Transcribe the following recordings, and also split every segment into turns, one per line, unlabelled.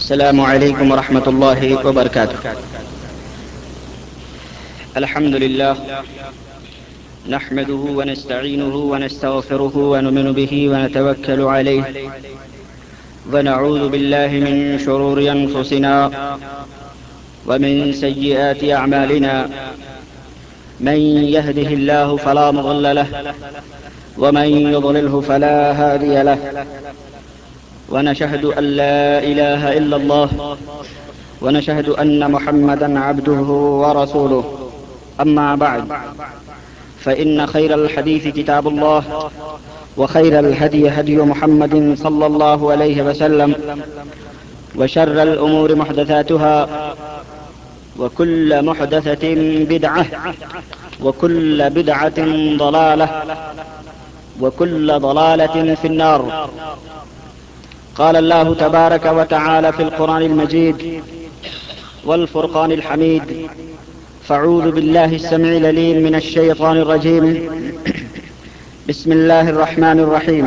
السلام عليكم ورحمة الله وبركاته. الحمد لله نحمده ونستعينه ونستغفره ونؤمن به ونتوكل عليه ونعوذ بالله من شرور أنفسنا ومن سيئات أعمالنا. من يهده الله فلا مضل له ومن يضلله فلا هادي له، ونشهد أن لا إله إلا الله ونشهد أن محمدا عبده ورسوله. أما بعد، فإن خير الحديث كتاب الله، وخير الهدي هدي محمد صلى الله عليه وسلم، وشر الأمور محدثاتها، وكل محدثة بدعة، وكل بدعة ضلالة، وكل ضلالة في النار. قال الله تبارك وتعالى في القرآن المجيد والفرقان الحميد: فاعوذ بالله السميع العليم من الشيطان الرجيم. بسم الله الرحمن الرحيم.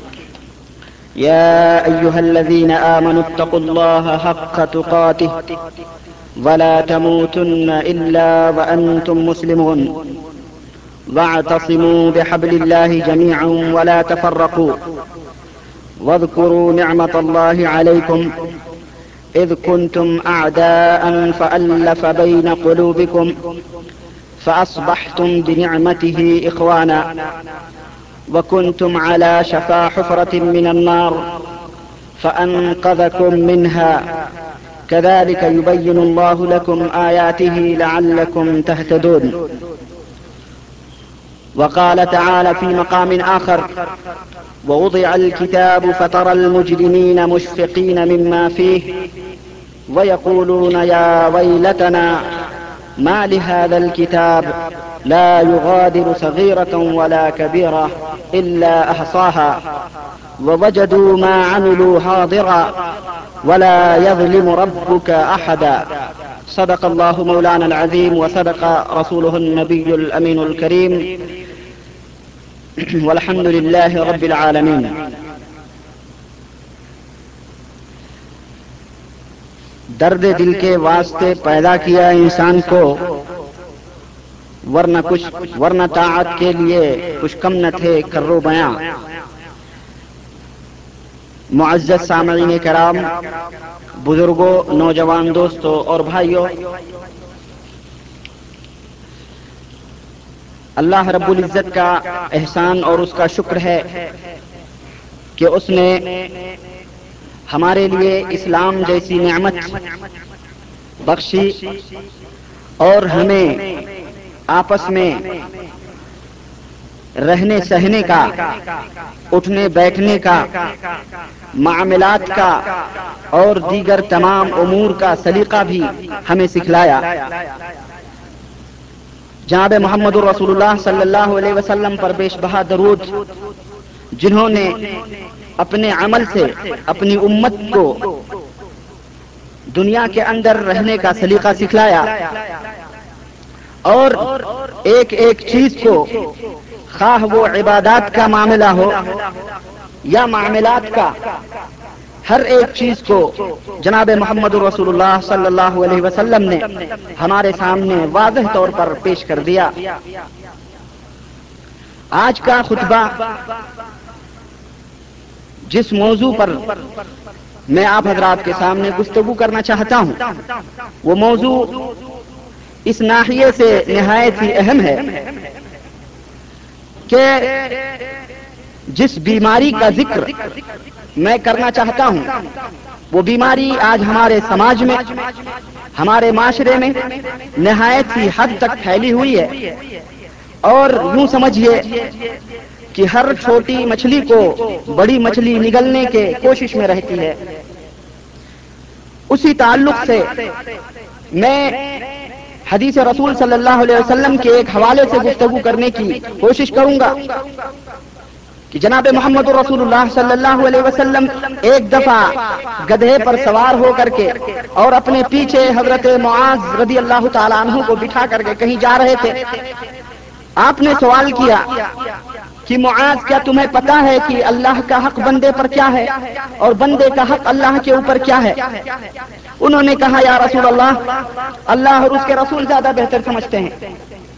يا أيها الذين آمنوا اتقوا الله حق تقاته ولا تموتن إلا وأنتم مسلمون، واعتصموا بحبل الله جميعا ولا تفرقوا، واذكروا نعمة الله عليكم إذ كنتم أعداء فألف بين قلوبكم فأصبحتم بنعمته إخوانا، وكنتم على شفا حفرة من النار فأنقذكم منها، كذلك يبين الله لكم آياته لعلكم تهتدون. وقال تعالى في مقام آخر: ووضع الكتاب فترى المجرمين مشفقين مما فيه ويقولون يا ويلتنا ما لهذا الكتاب لا يغادر صغيرة ولا كبيرة إلا أحصاها ووجدوا ما عملوا حاضرا ولا يظلم ربك أحدا. صدق الله مولانا العظيم وصدق رسوله النبي الأمين الكريم، والحمد لله رب العالمين. درد دل کے واسطے پیدا کیا انسان کو، ورنہ طاعت کے لیے کچھ کم نہ تھے کرو بیاں. معزز سامعین کرام، بزرگوں، نوجوان دوستوں اور بھائیوں، اللہ رب العزت کا احسان اور اس کا شکر ہے کہ اس نے ہمارے لیے اسلام جیسی نعمت بخشی اور ہمیں آپس میں رہنے سہنے کا، اٹھنے بیٹھنے کا، معاملات کا اور دیگر تمام امور کا سلیقہ بھی ہمیں سکھلایا. جناب محمد رسول اللہ صلی اللہ علیہ وسلم پر بیش بہا درود، جنہوں نے اپنے عمل سے اپنی امت کو دنیا کے اندر رہنے کا سلیقہ سکھلایا اور ایک ایک چیز کو، خواہ وہ عبادات کا معاملہ ہو یا معاملات کا، ہر ایک چیز کو جناب محمد رسول اللہ صلی اللہ علیہ وسلم نے ہمارے سامنے واضح طور پر پیش کر دیا. آج کا خطبہ جس موضوع پر میں آپ حضرات کے سامنے گفتگو کرنا چاہتا ہوں، وہ موضوع اس ناحیے سے نہایت ہی اہم ہے کہ جس بیماری کا ذکر میں کرنا چاہتا ہوں، وہ بیماری آج ہمارے سماج میں، ہمارے معاشرے میں نہایت ہی حد تک پھیلی ہوئی ہے، اور یوں سمجھیے کہ ہر چھوٹی مچھلی کو بڑی مچھلی نگلنے کے کوشش میں رہتی ہے. اسی تعلق سے میں حدیث رسول صلی اللہ علیہ وسلم کے ایک حوالے سے گفتگو کرنے کی کوشش کروں گا کہ جناب محمد رسول اللہ صلی اللہ علیہ وسلم ایک دفعہ گدھے پر سوار ہو کر کے اور اپنے پیچھے حضرت معاذ رضی اللہ تعالیٰ عنہ کو بٹھا کر کے کہیں جا رہے تھے. آپ نے سوال کیا کہ معاذ کیا تمہیں پتا ہے کہ اللہ کا حق بندے پر کیا ہے اور بندے کا حق اللہ کے اوپر کیا ہے؟ انہوں نے کہا یا رسول اللہ اور اس کے رسول زیادہ بہتر سمجھتے ہیں۔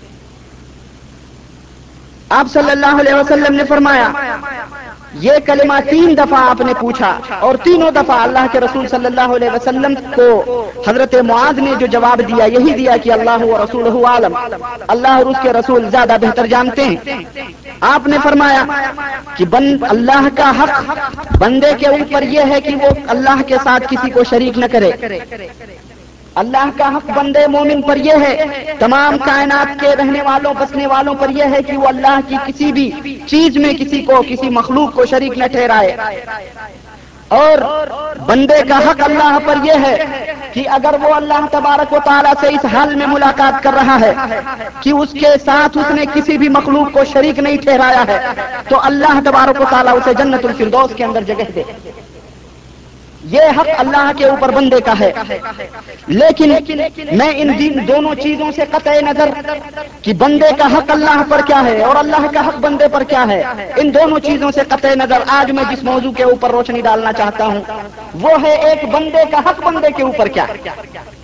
آپ صلی اللہ علیہ وسلم نے فرمایا یہ کلمہ 3 دفعہ آپ نے پوچھا اور تینوں دفعہ اللہ کے رسول صلی اللہ علیہ وسلم کو حضرت معاذ نے جو جواب دیا یہی دیا کہ اللہ و رسولہ عالم، اللہ اور اس کے رسول زیادہ بہتر جانتے ہیں۔ آپ نے فرمایا کہ اللہ کا حق بندے کے اوپر یہ ہے کہ وہ اللہ کے ساتھ کسی کو شریک نہ کرے۔ اللہ کا حق بندے مومن پر یہ ہے، تمام کائنات کے رہنے والوں بسنے والوں پر یہ ہے کہ وہ اللہ کی کسی بھی چیز میں کسی مخلوق کو شریک نہ ٹھہرائے۔ اور بندے کا حق اللہ پر یہ ہے کہ اگر وہ اللہ تبارک و تعالیٰ سے اس حال میں ملاقات کر رہا ہے کہ اس کے ساتھ اس نے کسی بھی مخلوق کو شریک نہیں ٹھہرایا ہے تو اللہ تبارک و تعالیٰ اسے جنت الفردوس کے اندر جگہ دے۔ یہ حق اللہ کے اوپر بندے کا ہے۔ لیکن میں ان دونوں چیزوں سے قطع نظر کہ بندے کا حق اللہ پر کیا ہے اور اللہ کا حق بندے پر کیا ہے، ان دونوں چیزوں سے قطع نظر آج میں جس موضوع کے اوپر روشنی ڈالنا چاہتا ہوں وہ ہے ایک بندے کا حق بندے کے اوپر کیا ہے۔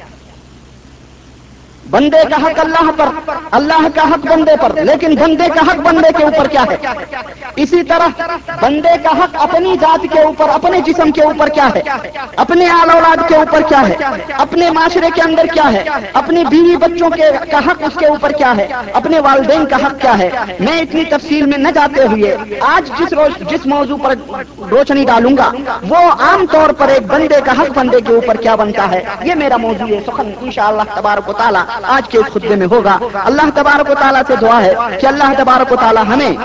بندے کا حق اللہ پر، اللہ کا حق بندے پر، لیکن بندے کا حق بندے کے اوپر کیا ہے۔ اسی طرح بندے کا حق اپنی ذات کے اوپر، اپنے جسم کے اوپر کیا ہے، اپنے آل اولاد کے اوپر کیا ہے، اپنے معاشرے کے اندر کیا ہے، اپنی بیوی بچوں کا حق اس کے اوپر کیا ہے، اپنے والدین کا حق کیا ہے۔ میں اتنی تفصیل میں نہ جاتے ہوئے آج جس موضوع پر روشنی ڈالوں گا وہ عام طور پر ایک بندے کا حق بندے کے اوپر کیا بنتا ہے، یہ میرا موضوع ہے سخن انشاءاللہ تبارک و تعالی آج کے اس خطبے میں ہوگا۔ اللہ تبارک و تعالیٰ سے دعا ہے کہ اللہ تبارک و تعالیٰ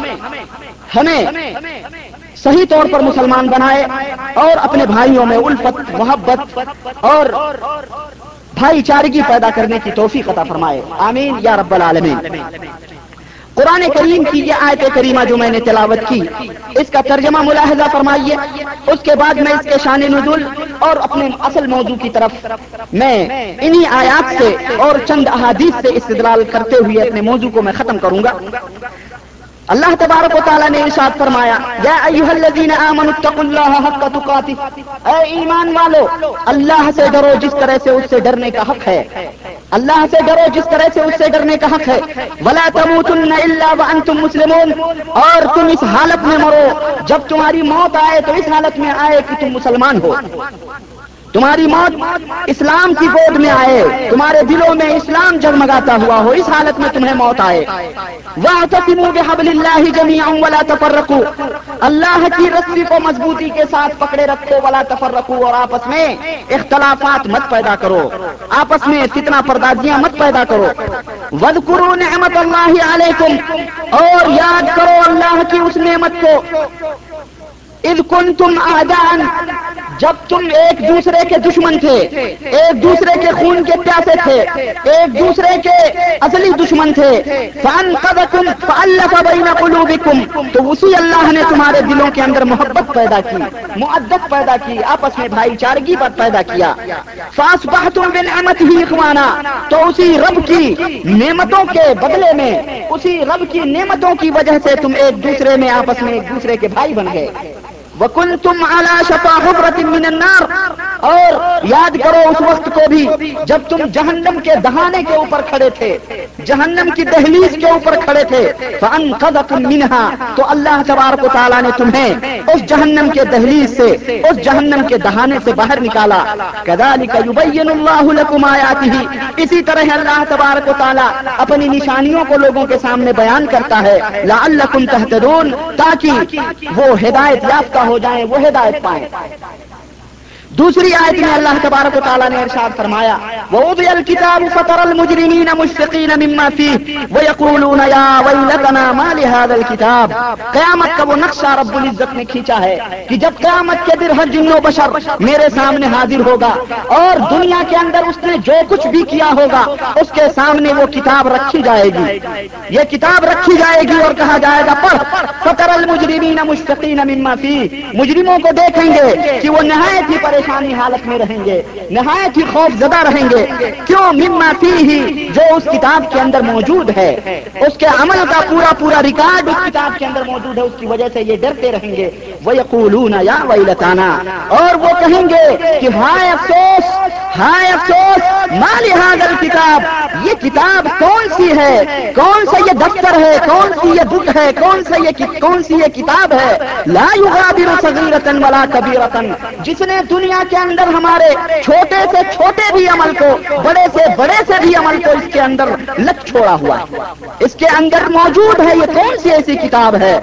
ہمیں صحیح طور پر مسلمان بنائے اور اپنے بھائیوں میں الفت، محبت اور بھائی چارگی پیدا کرنے کی توفیق عطا فرمائے، آمین یا رب العالمین۔ قرآن کریم کی یہ آیت کریمہ جو میں نے تلاوت کی اس کا ترجمہ ملاحظہ فرمائیے، اس کے بعد میں اس کے شان نزول اور اپنے اصل موضوع کی طرف میں انہی آیات سے اور چند احادیث سے استدلال کرتے ہوئے اپنے موضوع کو میں ختم کروں گا۔ اللہ تبارک و تعالیٰ نے ارشاد فرمایا یا ایھا الذین آمنوا اتقوا اللہ حق تقاتہ، اے ایمان والو اللہ سے ڈرو جس طرح سے اس سے ڈرنے کا حق ہے، اللہ سے ڈرو جس طرح سے اس سے ڈرنے کا حق ہے، ولا تموتن الا وانتم مسلمون، اور تم اس حالت میں مرو جب تمہاری موت آئے تو اس حالت میں آئے کہ تم مسلمان ہو، تمہاری موت اسلام کی گود میں آئے، تمہارے دلوں میں اسلام جگمگاتا ہوا ہو، اس حالت میں تمہیں موت آئے۔ واعتصموا بحبل اللہ جميعا ولا تفرقوا، اللہ کی رسی کو مضبوطی کے ساتھ پکڑے رکھو، ولا تفرقوا، اور آپس میں اختلافات مت پیدا کرو، آپس میں فتنہ پردازیاں مت پیدا کرو۔ واذکروا نعمت اللہ علیکم، اور یاد کرو اللہ کی اس نعمت کو، اذ کنتم اعداء، جب تم ایک دوسرے کے دشمن تھے، ایک دوسرے کے خون کے پیاسے تھے، ایک دوسرے کے اصلی دشمن تھے، فانقذکم فالف بین قلوبکم، تو اسی اللہ نے تمہارے دلوں کے اندر محبت پیدا کی، مودت پیدا کی، آپس میں بھائی چارگی پیدا کیا، فاصبحتم بنعمتہ اخوانا، تو اسی رب کی نعمتوں کے بدلے میں، اسی رب کی نعمتوں کی وجہ سے تم ایک دوسرے میں آپس میں ایک دوسرے کے بھائی بن گئے۔ وَكُنْتُمْ عَلَى شَفَا حُفْرَةٍ مِّنَ النَّارِ، اور یاد کرو اس وقت کو بھی جب تم جہنم کے دہانے کے اوپر کھڑے تھے، جہنم کی دہلیز کے اوپر کھڑے تھے، فَأَنْقَذَكُم مِّنْهَا، تو اللہ تبارک و تعالیٰ نے تمہیں اس جہنم کے دہلیز سے، اس جہنم کے دہانے سے باہر نکالا۔ كَذَلِكَ يُبَيِّنُ اللَّهُ لَكُمْ آيَاتِهِ، اسی طرح اللہ تبارک و تعالیٰ اپنی نشانیوں کو لوگوں کے سامنے بیان کرتا ہے، لَعَلَّكُمْ تَهْتَدُونَ، تاکہ وہ ہدایت یافتہ ہو جائیں، وہ ہدایت پائیں۔ دوسری آیت میں اللہ تبارک و تعالیٰ نے ارشاد فرمایا وَوُضِعَ الْكِتَابُ فَتَرَى الْمُجْرِمِينَ مُشْفِقِينَ مِمَّا فِيهِ وَيَقُولُونَ يَا وَيْلَتَنَا مَا لِهَذَا الْكِتَابِ، قیامت کا وہ نقشہ رب العزت نے کھینچا ہے کہ جب قیامت کے دن ہر جن و بشر میرے سامنے حاضر ہوگا اور دنیا کے اندر اس نے جو کچھ بھی کیا ہوگا اس کے سامنے وہ کتاب رکھی جائے گی، یہ کتاب رکھی جائے گی اور کہا جائے گا پڑھ، فَتَرَى الْمُجْرِمِينَ مُشْفِقِينَ مِمَّا فِيهِ، مجرموں کو دیکھیں گے کہ وہ نہایت ہی پریشان پریشانی حالت میں رہیں گے، نہایت ہی خوف زدہ رہیں گے. کیوں؟ مما فیہ، جو اس کتاب کے اندر موجود ہے، اس کے عمل کا پورا پورا ریکارڈ اس کتاب کے اندر موجود ہے، اس کی وجہ سے یہ ڈرتے رہیں گے. وَيَقُولُونَ يَا وَيْلَتَانَا، اور وہ کہیں گے کہ ہائے افسوس، ہائے افسوس، ما لِهَذَا الْكِتَاب، یہ کتاب کون سی ہے، کون سا یہ دفتر ہے، کون سی یہ بک ہے، کون سی یہ کتاب ہے. لا یغادر صغیرۃ ولا کبیرۃ، جس نے دنیا کے اندر ہمارے چھوٹے سے چھوٹے بھی عمل کو، بڑے سے بڑے سے بھی عمل کو اس کے اندر لکھ چھوڑا ہوا ہے، اس کے اندر موجود ہے. یہ کون سی ایسی کتاب ہے؟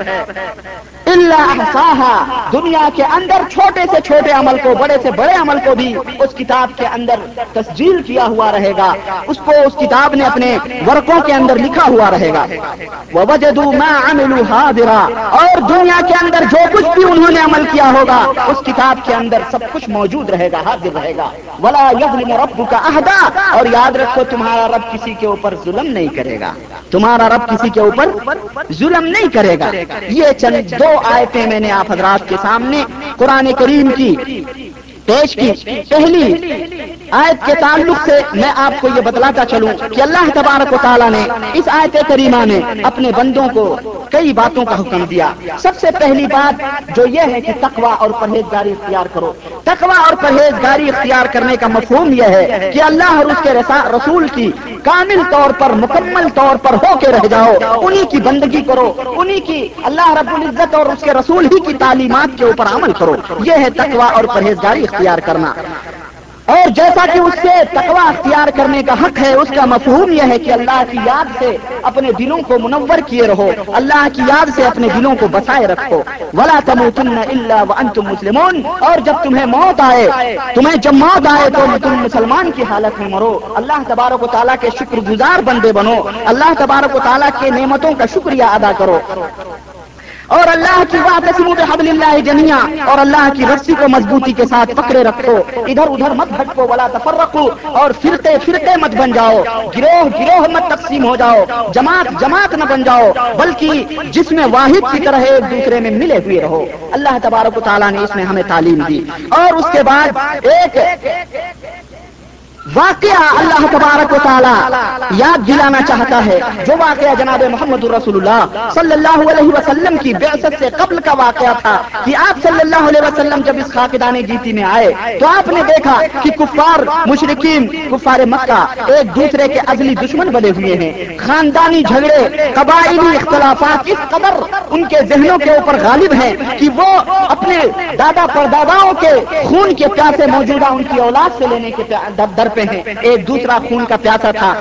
الا احصاها، دنیا کے اندر چھوٹے سے چھوٹے عمل کو، بڑے سے بڑے عمل کو بھی اس کتاب کے اندر تسجیل کیا ہوا رہے گا، اس کو اس کتاب نے اپنے ورقوں کے اندر لکھا ہوا رہے گا. وَوَجَدُوا مَا عَمِلُوا حَاضِرًا، اور دنیا کے اندر جو کچھ بھی انہوں نے عمل کیا ہوگا اس کتاب کے اندر سب کچھ موجود رہے گا، حاضر رہے گا. وَلَا يَظْلِمُ رَبُّكَ أَحَدًا، اور یاد رکھو تمہارا رب کسی کے اوپر ظلم نہیں کرے گا، تمہارا رب کسی کے اوپر ظلم نہیں کرے گا. یہ چند دو آیتیں میں نے آپ حضرات کے سامنے قرآن کریم کی پیش کی. پہلی آیت کے تعلق سے میں آپ کو یہ بتلاتا چلوں کہ اللہ تبارک و تعالیٰ نے اس آیت کریمہ میں اپنے بندوں کو کئی باتوں کا حکم دیا. سب سے پہلی بات جو یہ ہے کہ تقویٰ اور پرہیزگاری اختیار کرو. تقویٰ اور پرہیزگاری اختیار کرنے کا مفہوم یہ ہے کہ اللہ اور اس کے رسول کی کامل طور پر، مکمل طور پر ہو کے رہ جاؤ، انہی کی بندگی کرو، انہی کی اللہ رب العزت اور اس کے رسول ہی کی تعلیمات کے اوپر عمل کرو. یہ ہے تقویٰ اور پرہیزگاری اختیار کرنا. اور جیسا کہ اس سے تقویٰ اختیار کرنے کا حق ہے، اس کا مفہوم یہ ہے کہ اللہ کی یاد سے اپنے دلوں کو منور کیے رہو، اللہ کی یاد سے اپنے دلوں کو بسائے رکھو. وَلَا تَمُوتُنَّ إِلَّا وَأَنْتُمْ مُسْلِمُونَ، اور جب تمہیں موت آئے، تمہیں جب موت آئے تو تم مسلمان کی حالت میں مرو. اللہ تبارک و تعالیٰ کے شکر گزار بندے بنو، اللہ تبارک و تعالیٰ کے نعمتوں کا شکریہ ادا کرو، اور اللہ کی وَاعْتَصِمُوا بِحَبْلِ اللَّهِ جَمِيعًا، اور اللہ کی رسی کو مضبوطی کے ساتھ پکڑے رکھو، ادھر ادھر مت بھٹکو. وَلَا تَفَرَّقُوا، اور فرقے فرقے مت بن جاؤ، گروہ گروہ مت تقسیم ہو جاؤ، جماعت جماعت نہ بن جاؤ، بلکہ جس میں واحد کی طرح ایک دوسرے میں ملے ہوئے رہو. اللہ تبارک و تعالیٰ نے اس میں ہمیں تعلیم دی. اور اس کے بعد ایک واقعہ اللہ تبارک و تعالی یاد دلانا چاہتا ہے، جو واقعہ جناب محمد رسول اللہ صلی اللہ علیہ وسلم کی بعثت سے قبل کا واقعہ تھا کہ آپ صلی اللہ علیہ وسلم جب اس خاکدان گیتی میں آئے تو آپ نے دیکھا کہ کفار مشرکین، کفار مکہ ایک دوسرے کے ازلی دشمن بنے ہوئے ہیں. خاندانی جھگڑے، قبائلی اختلافات اس قدر ان کے ذہنوں کے اوپر غالب ہیں کہ وہ اپنے دادا پرداداؤں کے خون کے پیاسے موجودہ ان کی اولاد سے لینے کے در پہ ہیں. ایک دوسرا خون کا پیاسا تھا،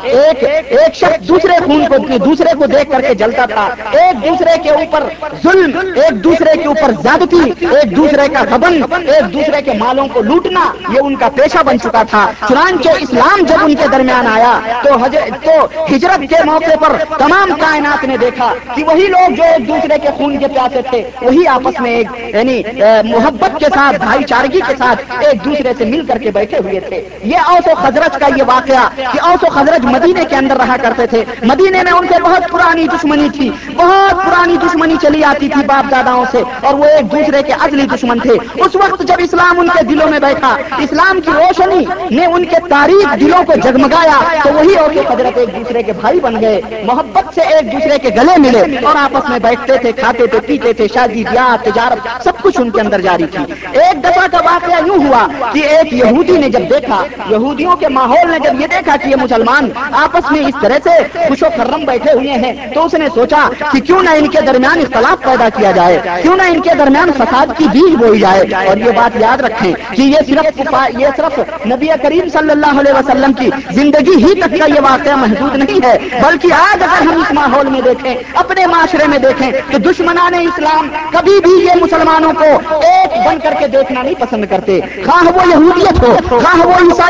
ایک شخص دوسرے کو دیکھ کر کے جلتا تھا، ایک دوسرے کے اوپر ظلم، ایک دوسرے کے اوپر زیادتی، ایک دوسرے کا غبن، ایک دوسرے کے مالوں کو لوٹنا، یہ ان کا پیشہ بن چکا تھا. چنانچہ اسلام جب ان کے درمیان آیا تو ہجرت کے موقع پر تمام کائنات نے دیکھا کہ وہی لوگ جو ایک دوسرے کے خون کے پیاسے تھے وہی آپس میں ایک یعنی محبت کے ساتھ، بھائی چارگی کے ساتھ ایک دوسرے سے مل کر کے بیٹھے ہوئے تھے. یہ اوس و خزرج کا یہ واقعہ کہ اوس و خزرج مدینے کے اندر رہا کرتے تھے. مدینے میں ان سے بہت پرانی دشمنی تھی، بہت پرانی دشمنی چلی آتی تھی باپ داداؤں سے، اور وہ ایک دوسرے کے ازلی دشمن تھے. اس وقت جب اسلام ان کے دلوں میں بیٹھا، اسلام کی روشنی نے ان کے تاریک دلوں کو جگمگایا تو وہی اوس و خزرج ایک دوسرے کے بھائی بن گئے، محبت سے ایک دوسرے کے گلے ملے اور آپس میں بیٹھتے تھے، کھاتے تھے، پیتے تھے، شادی بیاہ تجارت سب کچھ ان کے اندر جاری تھی. ایک دفعہ کا واقعہ یوں ہوا کہ ایک یہودی نے جب دیکھا، یہودیوں کے ماحول نے جب یہ دیکھا کہ یہ مسلمان آپس میں اس طرح سے خوش و خرم بیٹھے ہوئے ہیں تو اس نے سوچا کہ کیوں نہ ان کے درمیان اختلاف پیدا کیا جائے، کیوں نہ ان کے درمیان فساد کی بیج بوئی جائے. اور یہ بات یاد رکھیں کہ یہ صرف نبی کریم صلی اللہ علیہ وسلم کی زندگی ہی تک کا یہ واقعہ محدود نہیں ہے، بلکہ آج اگر ہم اس ماحول میں دیکھیں، اپنے معاشرے میں دیکھیں تو دشمنان اسلام کبھی بھی یہ مسلمانوں کو ایک بن کر کے دیکھنا نہیں پسند کرتے، خواہ وہ یہودیت ہو، خواہ وہ عیسائی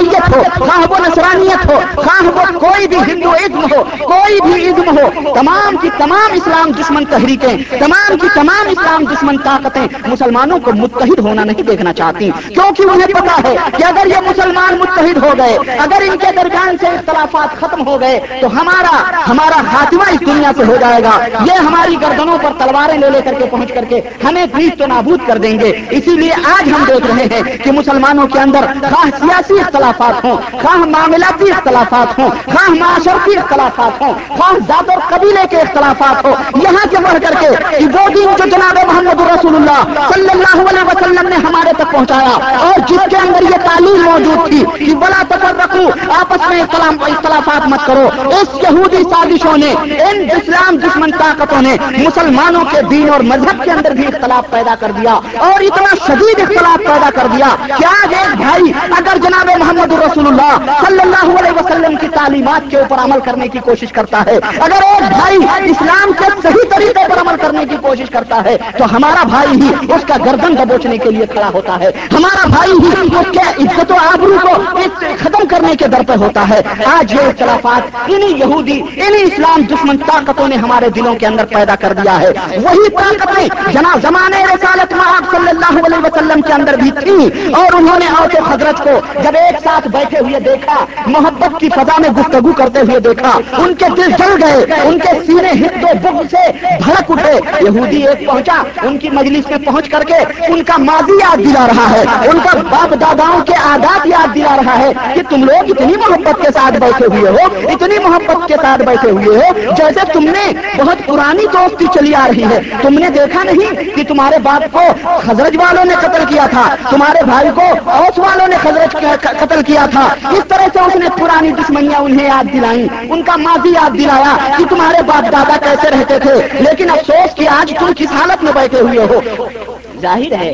نصرانیت ہو، خواہ وہ نصرانیت ہو، خواہ وہ کوئی بھی ہندوازم ہو، کوئی بھی ازم ہو، تمام کی تمام اسلام دشمن تحریکیں، تمام کی تمام اسلام دشمن طاقتیں مسلمانوں کو متحد ہونا نہیں دیکھنا چاہتی، کیونکہ انہیں پتا ہے کہ اگر یہ مسلمان متحد ہو گئے، اگر ان کے درمیان سے اختلافات ختم ہو گئے تو ہمارا خاتمہ اس دنیا سے ہو جائے گا، یہ ہماری گردنوں پر تلواریں لے کر کے پہنچ کر کے ہمیں نیست و نابود کر دیں گے۔ اسی لیے آج ہم دیکھ رہے ہیں کہ مسلمانوں کے اندر خواہ سیاسی اختلافات ہوں، خواہ معاملاتی اختلافات ہوں، خواہ معاشرتی اختلافات ہوں، خواہ ذات اور قبیلے کے اختلافات ہوں، یہاں سے بڑھ کر کے کہ وہ دین جو جناب محمد رسول اللہ صلی اللہ علیہ وسلم نے ہمارے تک پہنچایا اور جس کے اندر یہ تعلیم موجود تھی کہ ولا تفرقوا، آپس میں اختلافات مت کرو، اس یہودی سازشوں نے، ان اسلام دشمن طاقتوں نے مسلمانوں کے دین اور مذہب کے اندر بھی اختلاف پیدا کر دیا اور اتنا شدید اختلاف پیدا کر دیا کہ آج ایک بھائی اگر جناب محمد رسول اللہ صلی اللہ علیہ وسلم کی تعلیمات کے اوپر عمل کرنے کی کوشش کرتا ہے، اگر ایک بھائی اسلام کے صحیح طریقے پر عمل کرنے کی کوشش کرتا ہے تو ہمارا بھائی ہی اس کا گردن دبوچنے کے لیے کھڑا ہوتا ہے، ہمارا بھائی ہی اس کے عزت و آبرو کو ختم کرنے کے در پہ ہوتا ہے۔ آج یہ اختلافات انہی یہودی، انہی اسلام دشمن طاقتوں نے ہمارے دلوں کے اندر پیدا کر دیا ہے۔ وہی طاقتیں جناب زمانے رسالت مآب صلی اللہ علیہ وسلم کے اندر بھی تھی اور انہوں نے اوس و خزرج کو جب ایک ساتھ بیٹھے ہوئے دیکھا، محبت کی فضا میں گفتگو کرتے ہوئے دیکھا، ان کے دل جل گئے، ان کے سینے حقد و بغض سے بھڑک اٹھے۔ یہودی ایک پہنچا، ان کی مجلس میں پہنچ کر کے ان کا ماضی یاد دلا رہا ہے، ان کا باپ داداؤں کے عادات یاد دلا رہا ہے کہ تم لوگ اتنی محبت کے ساتھ بیٹھے ہوئے ہو، اتنی محبت کے ساتھ بیٹھے ہوئے ہو جیسے تم نے بہت پرانی دوستی چلی آ رہی ہے۔ تم نے دیکھا نہیں کہ تمہارے باپ کو خزرج والوں نے قتل کیا تھا، تمہارے بھائی کو اوس والوں نے خزرج قتل کیا تھا۔ اس طرح سے اس نے پرانی دشمنیاں انہیں یاد دلائیں، ان کا ماضی یاد دلایا کہ تمہارے باپ دادا کیسے رہتے تھے، لیکن افسوس کہ آج تم کس حالت میں بیٹھے ہوئے ہو۔ ظاہر ہے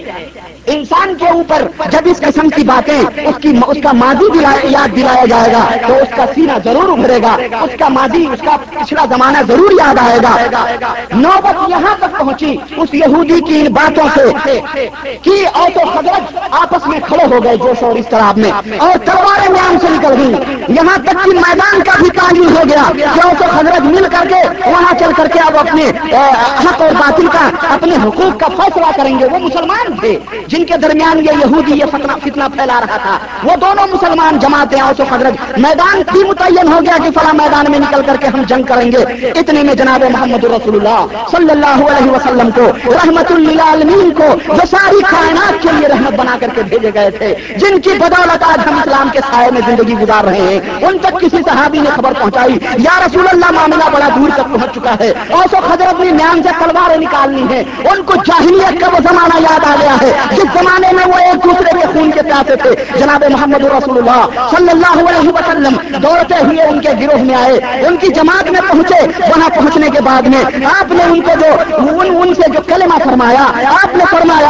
انسان کے اوپر جب اس قسم کی باتیں اس کا ماضی یاد دلایا جائے گا تو اس کا سینہ ضرور ابھرے گا، اس کا ماضی، اس کا پچھلا زمانہ ضرور یاد آئے گا۔ نوبت یہاں تک پہنچی اس یہودی کی ان باتوں سے کہ اوس و خزرج آپس میں کھڑے ہو گئے جوش اور اضطراب میں اور تلواریں میان سے نکل گئی، یہاں تک کہ میدان کا بھی تعین ہو گیا کہ اوس و خزرج مل کر کے وہاں چل کر کے اب اپنے حق اور باطل کا، اپنے حقوق کا فیصلہ کریں گے۔ وہ مسلمان تھے جن کے درمیان یہ یہودی یہ فتنہ پھیلا رہا تھا، وہ دونوں مسلمان جماعتیں اوس و خزرج، میدان بھی متعین ہو گیا کہ فلاں میدان میں نکل کر کے ہم جنگ کریں گے۔ اتنے میں جناب محمد رسول اللہ صلی اللہ علیہ وسلم کو، رحمت للعالمین کو، جو ساری کائنات کے لیے رحمت بنا کر کے بھیجے گئے تھے، جن کی بدولت آج ہم اسلام کے سائے میں زندگی گزار رہے ہیں، ان تک کسی صحابی نے خبر پہنچائی، یا رسول اللہ معاملہ بڑا دور تک پہنچ چکا ہے، اوس و خزرج نے میان سے تلواریں نکالنی ہیں۔ ان کو جاہلیت کا وہ زمانہ یاد آ گیا ہے جس زمانے میں وہ ایک دوسرے کے خون کے پیاسے تھے۔ جناب محمد رسول اللہ صلی اللہ علیہ وسلم دوڑتے ہوئے ان کے گروہ میں آئے، ان کی جماعت میں پہنچے، وہاں پہنچنے کے بعد میں آپ نے ان کو ان سے جو کلمہ فرمایا، آپ نے فرمایا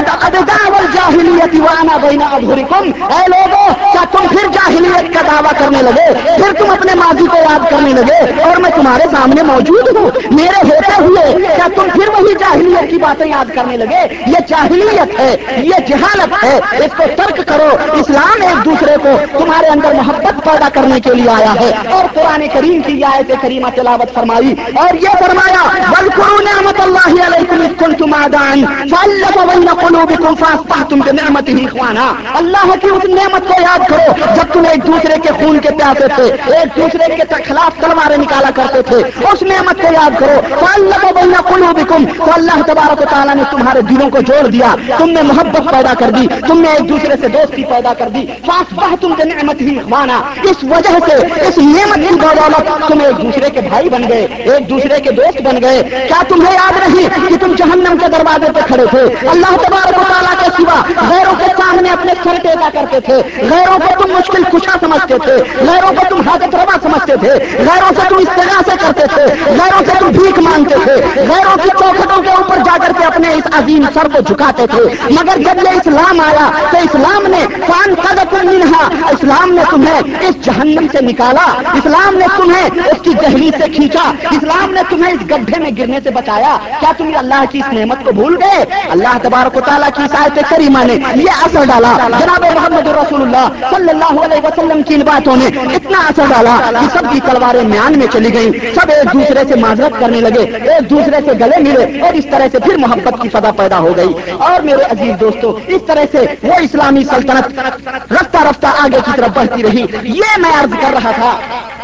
وانا بین اظہرکم، اے لوگوں کیا تم پھر جاہلیت کا دعویٰ کرنے لگے، پھر تم اپنے ماضی کو یاد کرنے لگے اور میں تمہارے سامنے موجود ہوں میرے ہوتے ہوئے، کیا تم پھر وہی جاہلیت کی باتیں یاد کرنے لگے؟ یہ جاہلیت ہے، یہ جہالت ہے، اس کو ترک کرو۔ اسلام ایک دوسرے کو تمہارے اندر محبت پیدا کرنے کے لیے آیا ہے۔ اور قرآن کریم کی آیت کریمہ تلاوت فرمائی اور یہ فرمایا واذکروا نعمت اللہ علیکم اذ کنتم اعداء فالف بین قلوبکم فاصبحتم بنعمتہ اخوانا۔ اللہ کی اس نعمت کو یاد کرو جب تم ایک دوسرے کے خون کے پیاسے تھے، ایک دوسرے کے خلاف تلواریں نکالا کرتے تھے، اس نعمت کو یاد کرو۔ فالف بین قلوبکم، تو اللہ تبارک و تعالیٰ نے تمہارے دلوں کو جوڑ دیا، تم نے محبت پیدا کر دی، تم نے ایک دوسرے سے دوستی پیدا کر دی۔ فاصبحتم بنعمتہ اخوانا، اس وجہ سے، اس نعمت کی بدولت تم ایک دوسرے کے بھائی بن گئے، ایک دوسرے کے دوست بن گئے۔ کیا تمہیں یاد نہیں کہ تم جہنم کے دروازے پہ کھڑے تھے، اللہ تبارک و تعالیٰ کے سوا غیروں کے سامنے اپنے سر ٹیکا کرتے تھے، غیروں کو تم مشکل کشا سمجھتے تھے، غیروں کو تم حاجت روا سمجھتے تھے، غیروں سے تم استغاثے کرتے تھے، غیروں سے تم بھیک مانگتے تھے، غیروں کی چوکھٹوں کے اوپر جا کر کے اپنے اس عظیم سر کو جھکاتے تھے، مگر جب یہ اسلام آیا تو اسلام نے فانقذکم منہا، اسلام نے تمہیں اس جہنم سے نکالا، اسلام نے تمہیں اس کی دہلیز سے کھینچا، اسلام نے تمہیں اس گڈھے میں گرنے سے بچایا، کیا تم اللہ کی اس نعمت کو بھول گئے؟ اللہ تبارک و تعالیٰ کی آیت کریمہ نے یہ اثر ڈالا، جناب محمد رسول اللہ صلی اللہ علیہ وسلم کی ان باتوں نے اتنا اثر ڈالا کہ سب کی تلواریں میان میں چلی گئیں، سب ایک دوسرے سے معذرت کرنے لگے، ایک دوسرے سے گلے ملے، اور اس طرح سے پھر محبت کی فضا پیدا ہو گئی۔ اور میرے عزیز دوستو، اس طرح سے وہ اسلامی سلطنت رفتہ رفتہ آگے کی طرف بڑھتی رہی۔ یہ میں عرض کر رہا تھا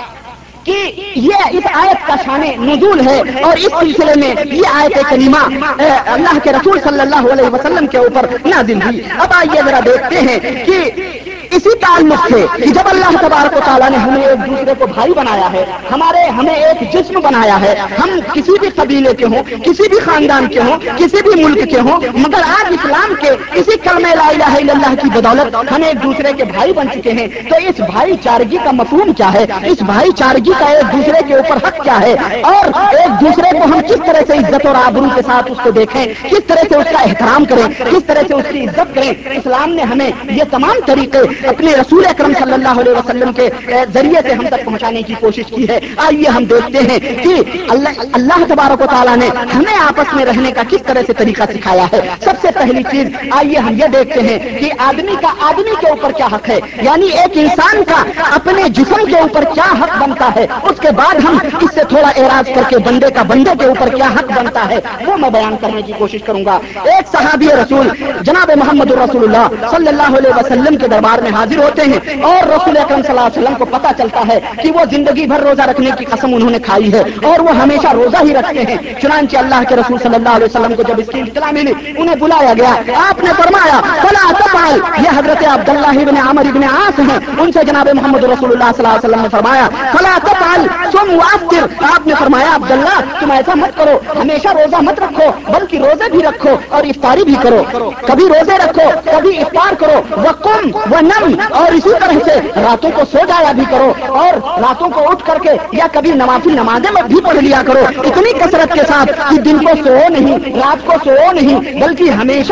کہ یہ اس آیت کا شان نزول ہے، اور اس سلسلے میں یہ آیت کریمہ اللہ کے رسول صلی اللہ علیہ وسلم کے اوپر نازل ہوئی۔ اب آئیے ذرا دیکھتے ہیں کہ اسی تعلق سے کہ جب اللہ تبارک و تعالیٰ نے ہمیں ایک دوسرے کو بھائی بنایا ہے، ہمیں ایک جسم بنایا ہے، ہم کسی بھی قبیلے کے ہوں، کسی بھی خاندان کے ہوں، کسی بھی ملک کے ہوں، مگر آج اسلام کے اسی کلمہ لا الہ الا اللہ کی بدولت ہم ایک دوسرے کے بھائی بن چکے ہیں۔ تو اس بھائی چارگی کا مفہوم کیا ہے؟ اس بھائی چارگی کا ایک دوسرے کے اوپر حق کیا ہے، اور ایک دوسرے کو ہم کس طرح سے عزت اور آبرو کے ساتھ اس کو دیکھیں، کس طرح سے اس کا احترام کریں، کس طرح سے اس کی عزت کریں۔ اسلام نے ہمیں یہ تمام طریقے اپنے رسول اکرم صلی اللہ علیہ وسلم کے ذریعے سے ہم تک پہنچانے کی کوشش کی ہے۔ آئیے ہم دیکھتے ہیں کہ اللہ تبارک و تعالیٰ نے ہمیں آپس میں رہنے کا کس طرح سے طریقہ سکھایا ہے۔ سب سے پہلی چیز آئیے ہم یہ دیکھتے ہیں کہ آدمی کا آدمی کے اوپر کیا حق ہے، یعنی ایک انسان کا اپنے جسم کے اوپر کیا حق بنتا ہے۔ اس کے بعد ہم اس سے تھوڑا اعراض کر کے بندے کا بندے کے اوپر کیا حق بنتا ہے وہ میں بیان کرنے کی کوشش کروں گا۔ ایک صحابی رسول جناب محمد رسول اللہ صلی اللہ علیہ وسلم کے دربار میں حاضر ہوتے ہیں، اور رسول اکرم صلی اللہ علیہ وسلم کو پتا چلتا ہے کہ وہ زندگی بھر روزہ رکھنے کی قسم انہوں نے کھائی ہے، اور وہ ہمیشہ روزہ ہی رکھتے ہیں۔ چنانچہ اللہ کے رسول صلی اللہ علیہ وسلم کو جب اس کی اطلاع ملی، انہیں بلایا گیا، آپ نے فرمایا فلا تفعل، یہ حضرت عبداللہ ابن عمرو ابن عاص ہیں، ان سے جناب محمد رسول اللہ صلی اللہ علیہ وسلم نے فرمایا فلا تفعل صم وافطر، آپ نے فرمایا عبداللہ تم ایسا مت کرو، ہمیشہ روزہ مت رکھو، بلکہ روزے بھی رکھو اور افطاری بھی کرو، کبھی روزے رکھو کبھی افطار کرو، وقم ونم، اور اسی طرح سے راتوں کو سو جایا بھی کرو، اور راتوں کو اٹھ کر کے یا کبھی نوافل نمازیں بھی پڑھ لیا کرو، اتنی کثرت کے ساتھ کہ دن کو سو نہیں، رات کو سو نہیں، بلکہ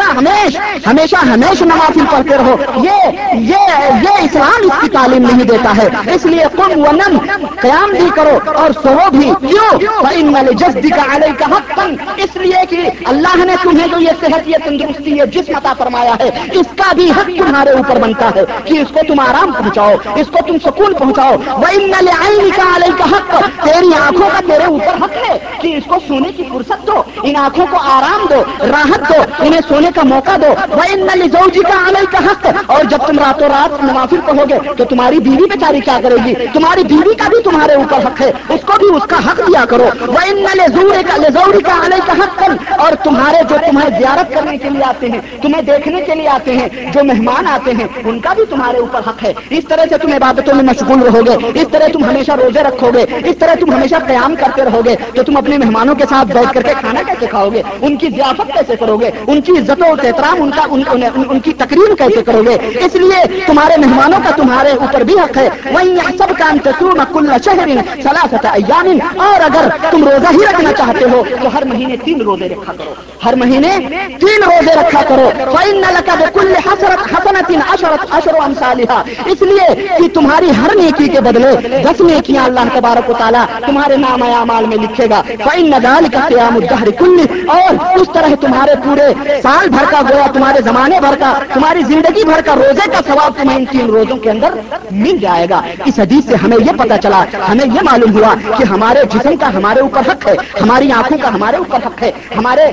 ہمیشہ نوافل پڑھتے رہو۔ یہ اسلام اس کی تعلیم نہیں دیتا ہے، اس لیے قم ونم، قیام بھی کرو اور سو بھی۔ کیوں؟ فإن لجسدک علیک حقا، اس لیے کہ اللہ نے تمہیں جو یہ صحت، یہ تندرستی، یہ جسم عطا فرمایا ہے، اس کا بھی حق تمہارے اوپر بنتا ہے کہ اس کو تم آرام پہنچاؤ، اس کو تم سکون پہنچاؤ۔ وإن لعینک علیک حق، تیری آنکھوں کا تیرے اوپر حق ہے کہ اس کو سونے کی فرصت دو، ان آنکھوں کو آرام دو، راحت دو، انہیں سونے کا موقع دو۔ وإن لزوجک علیک حق، اور جب تم راتوں رات نوافل پڑھو گے تو تمہاری بیوی بیچاری کیا کرے گی؟ تمہاری بیوی کا بھی تمہارے اوپر حق ہے، اس کو بھی اس کا حق دیا کرو۔ وإن لزورک علیک حقا، اور تمہارے جو تمہیں زیارت کرنے کے لیے آتے ہیں، تمہیں دیکھنے کے لیے آتے ہیں، جو مہمان آتے ہیں، ان کا بھی تمہارے اوپر حق ہے۔ اس طرح سے تم عبادتوں میں مشغول رہو گے، اس طرح تم ہمیشہ روزے رکھو گے، اس طرح تم ہمیشہ قیام کرتے رہو گے، تو تم اپنے مہمانوں کے ساتھ بیٹھ کر کے کھانا کیسے کھاؤ گے؟ ان کی ضیافت کیسے کرو گے؟ ان کی عزت و احترام، ان کی تقریم کیسے کرو گے؟ اس لیے تمہارے مہمانوں کا تمہارے اوپر بھی حق ہے۔ وإن يحسبك أن تصوم كل شهر 3 أيام، اور اگر تم روزہ ہی رکھنا چاہتے ہو تو ہر مہینے 3 روزے رکھا کرو، ہر مہینے 3 روزے رکھا کرو۔ فإن لك بكل حسنة عشر أمثالها، اس لیے کہ تمہاری ہر نیکی کے بدلے 10 نیکیاں اللہ تبارک و تعالیٰ تمہارے نام اعمال میں لکھے گا۔ فإن ذلك صيام الدهر كله، اور اس طرح تمہارے پورے سال بھر کا، گویا تمہارے زمانے بھر کا، تمہاری زندگی بھر کا روزے کا ثواب تمہیں ان 3 روزوں کے اندر مل جائے گا۔ اس حدیث سے ہمیں یہ پتا چلا، ہمیں یہ معلوم ہوا کہ ہمارے جسم کا ہمارے اوپر حق ہے، ہماری آنکھوں کا ہمارے اوپر حق ہے،